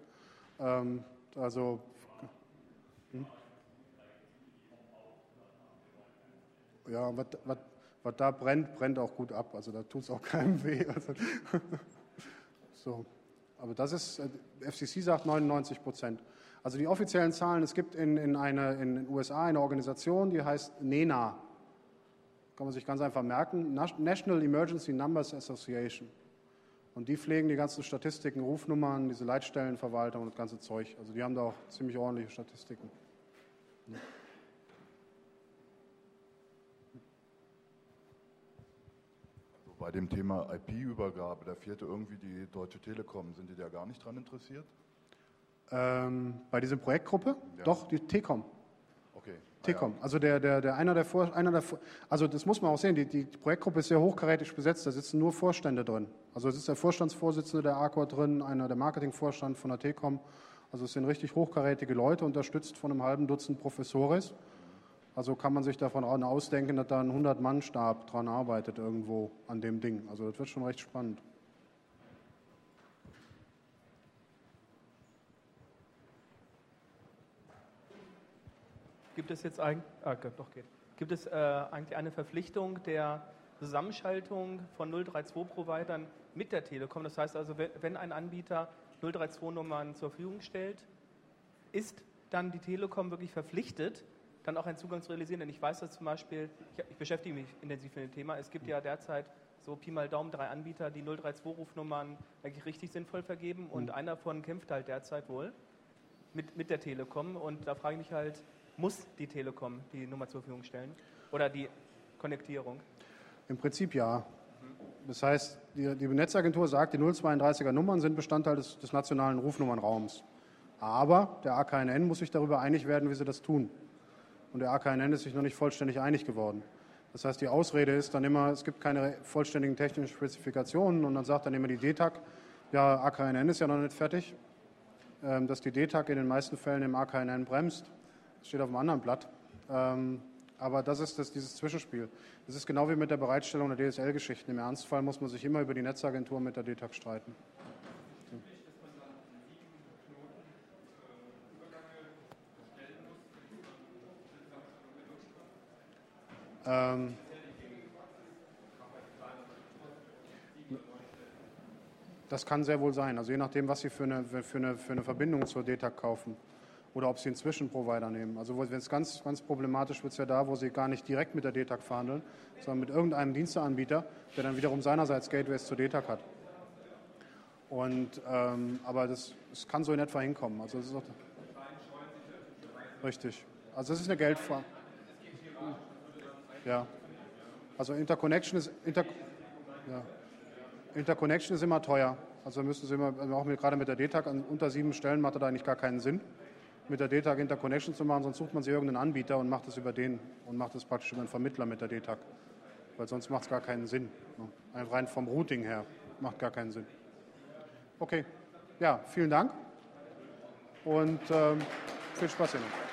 Ja, was da brennt, brennt auch gut ab. Also da tut es auch keinem weh. Also, so. Aber das ist, FCC sagt 99%. Also die offiziellen Zahlen, es gibt in den USA eine Organisation, die heißt NENA. Kann man sich ganz einfach merken, National Emergency Numbers Association. Und die pflegen die ganzen Statistiken, Rufnummern, diese Leitstellenverwaltung und das ganze Zeug. Also die haben da auch ziemlich ordentliche Statistiken. Bei dem Thema IP-Übergabe, da fehlte irgendwie die Deutsche Telekom. Sind die da gar nicht dran interessiert? Bei dieser Projektgruppe? Ja. Doch, die T-Com. Okay. T-Com. Also also das muss man auch sehen, die Projektgruppe ist sehr hochkarätig besetzt, da sitzen nur Vorstände drin. Also es ist der Vorstandsvorsitzende der ARCOR drin, einer der Marketingvorstand von der T-Com. Also es sind richtig hochkarätige Leute, unterstützt von einem halben Dutzend Professores. Also kann man sich davon ausdenken, dass da ein 100-Mann-Stab dran arbeitet irgendwo an dem Ding. Also das wird schon recht spannend. Gibt es jetzt eigentlich eine Verpflichtung der Zusammenschaltung von 032-Providern mit der Telekom? Das heißt also, wenn ein Anbieter 032-Nummern zur Verfügung stellt, ist dann die Telekom wirklich verpflichtet, dann auch einen Zugang zu realisieren? Denn ich weiß, dass zum Beispiel, ich beschäftige mich intensiv mit dem Thema, es gibt ja derzeit so Pi mal Daumen 3 Anbieter, die 032-Rufnummern eigentlich richtig sinnvoll vergeben und einer davon kämpft halt derzeit wohl mit der Telekom und da frage ich mich halt, muss die Telekom die Nummer zur Verfügung stellen oder die Konnektierung? Im Prinzip ja. Das heißt, die Netzagentur sagt, die 032er Nummern sind Bestandteil des nationalen Rufnummernraums. Aber der AKNN muss sich darüber einig werden, wie sie das tun. Und der AKNN ist sich noch nicht vollständig einig geworden. Das heißt, die Ausrede ist dann immer, es gibt keine vollständigen technischen Spezifikationen und dann sagt dann immer die DTAG, ja, AKNN ist ja noch nicht fertig, dass die DTAG in den meisten Fällen im AKNN bremst. Das steht auf einem anderen Blatt. Aber das ist dieses Zwischenspiel. Das ist genau wie mit der Bereitstellung der DSL-Geschichten. Im Ernstfall muss man sich immer über die Netzagentur mit der DTAG streiten. Das kann sehr wohl sein. Also je nachdem, was Sie für eine Verbindung zur DTAG kaufen oder ob Sie einen Zwischenprovider nehmen. Also wenn es ganz problematisch wird, es ja da, wo Sie gar nicht direkt mit der DTAG verhandeln, sondern mit irgendeinem Diensteanbieter, der dann wiederum seinerseits Gateways zur DTAG hat. Und aber das kann so in etwa hinkommen. Also das ist auch richtig. Also das ist eine Geldfrage. Ja. Also Interconnection ist immer teuer. Also müssen Sie immer, auch gerade mit der DTAG, unter 7 Stellen macht das eigentlich gar keinen Sinn, mit der DTAG Interconnection zu machen, sonst sucht man sich irgendeinen Anbieter und macht das über den und macht das praktisch über einen Vermittler mit der DTAG. Weil sonst macht es gar keinen Sinn. Rein vom Routing her macht gar keinen Sinn. Okay, ja, vielen Dank und viel Spaß Ihnen.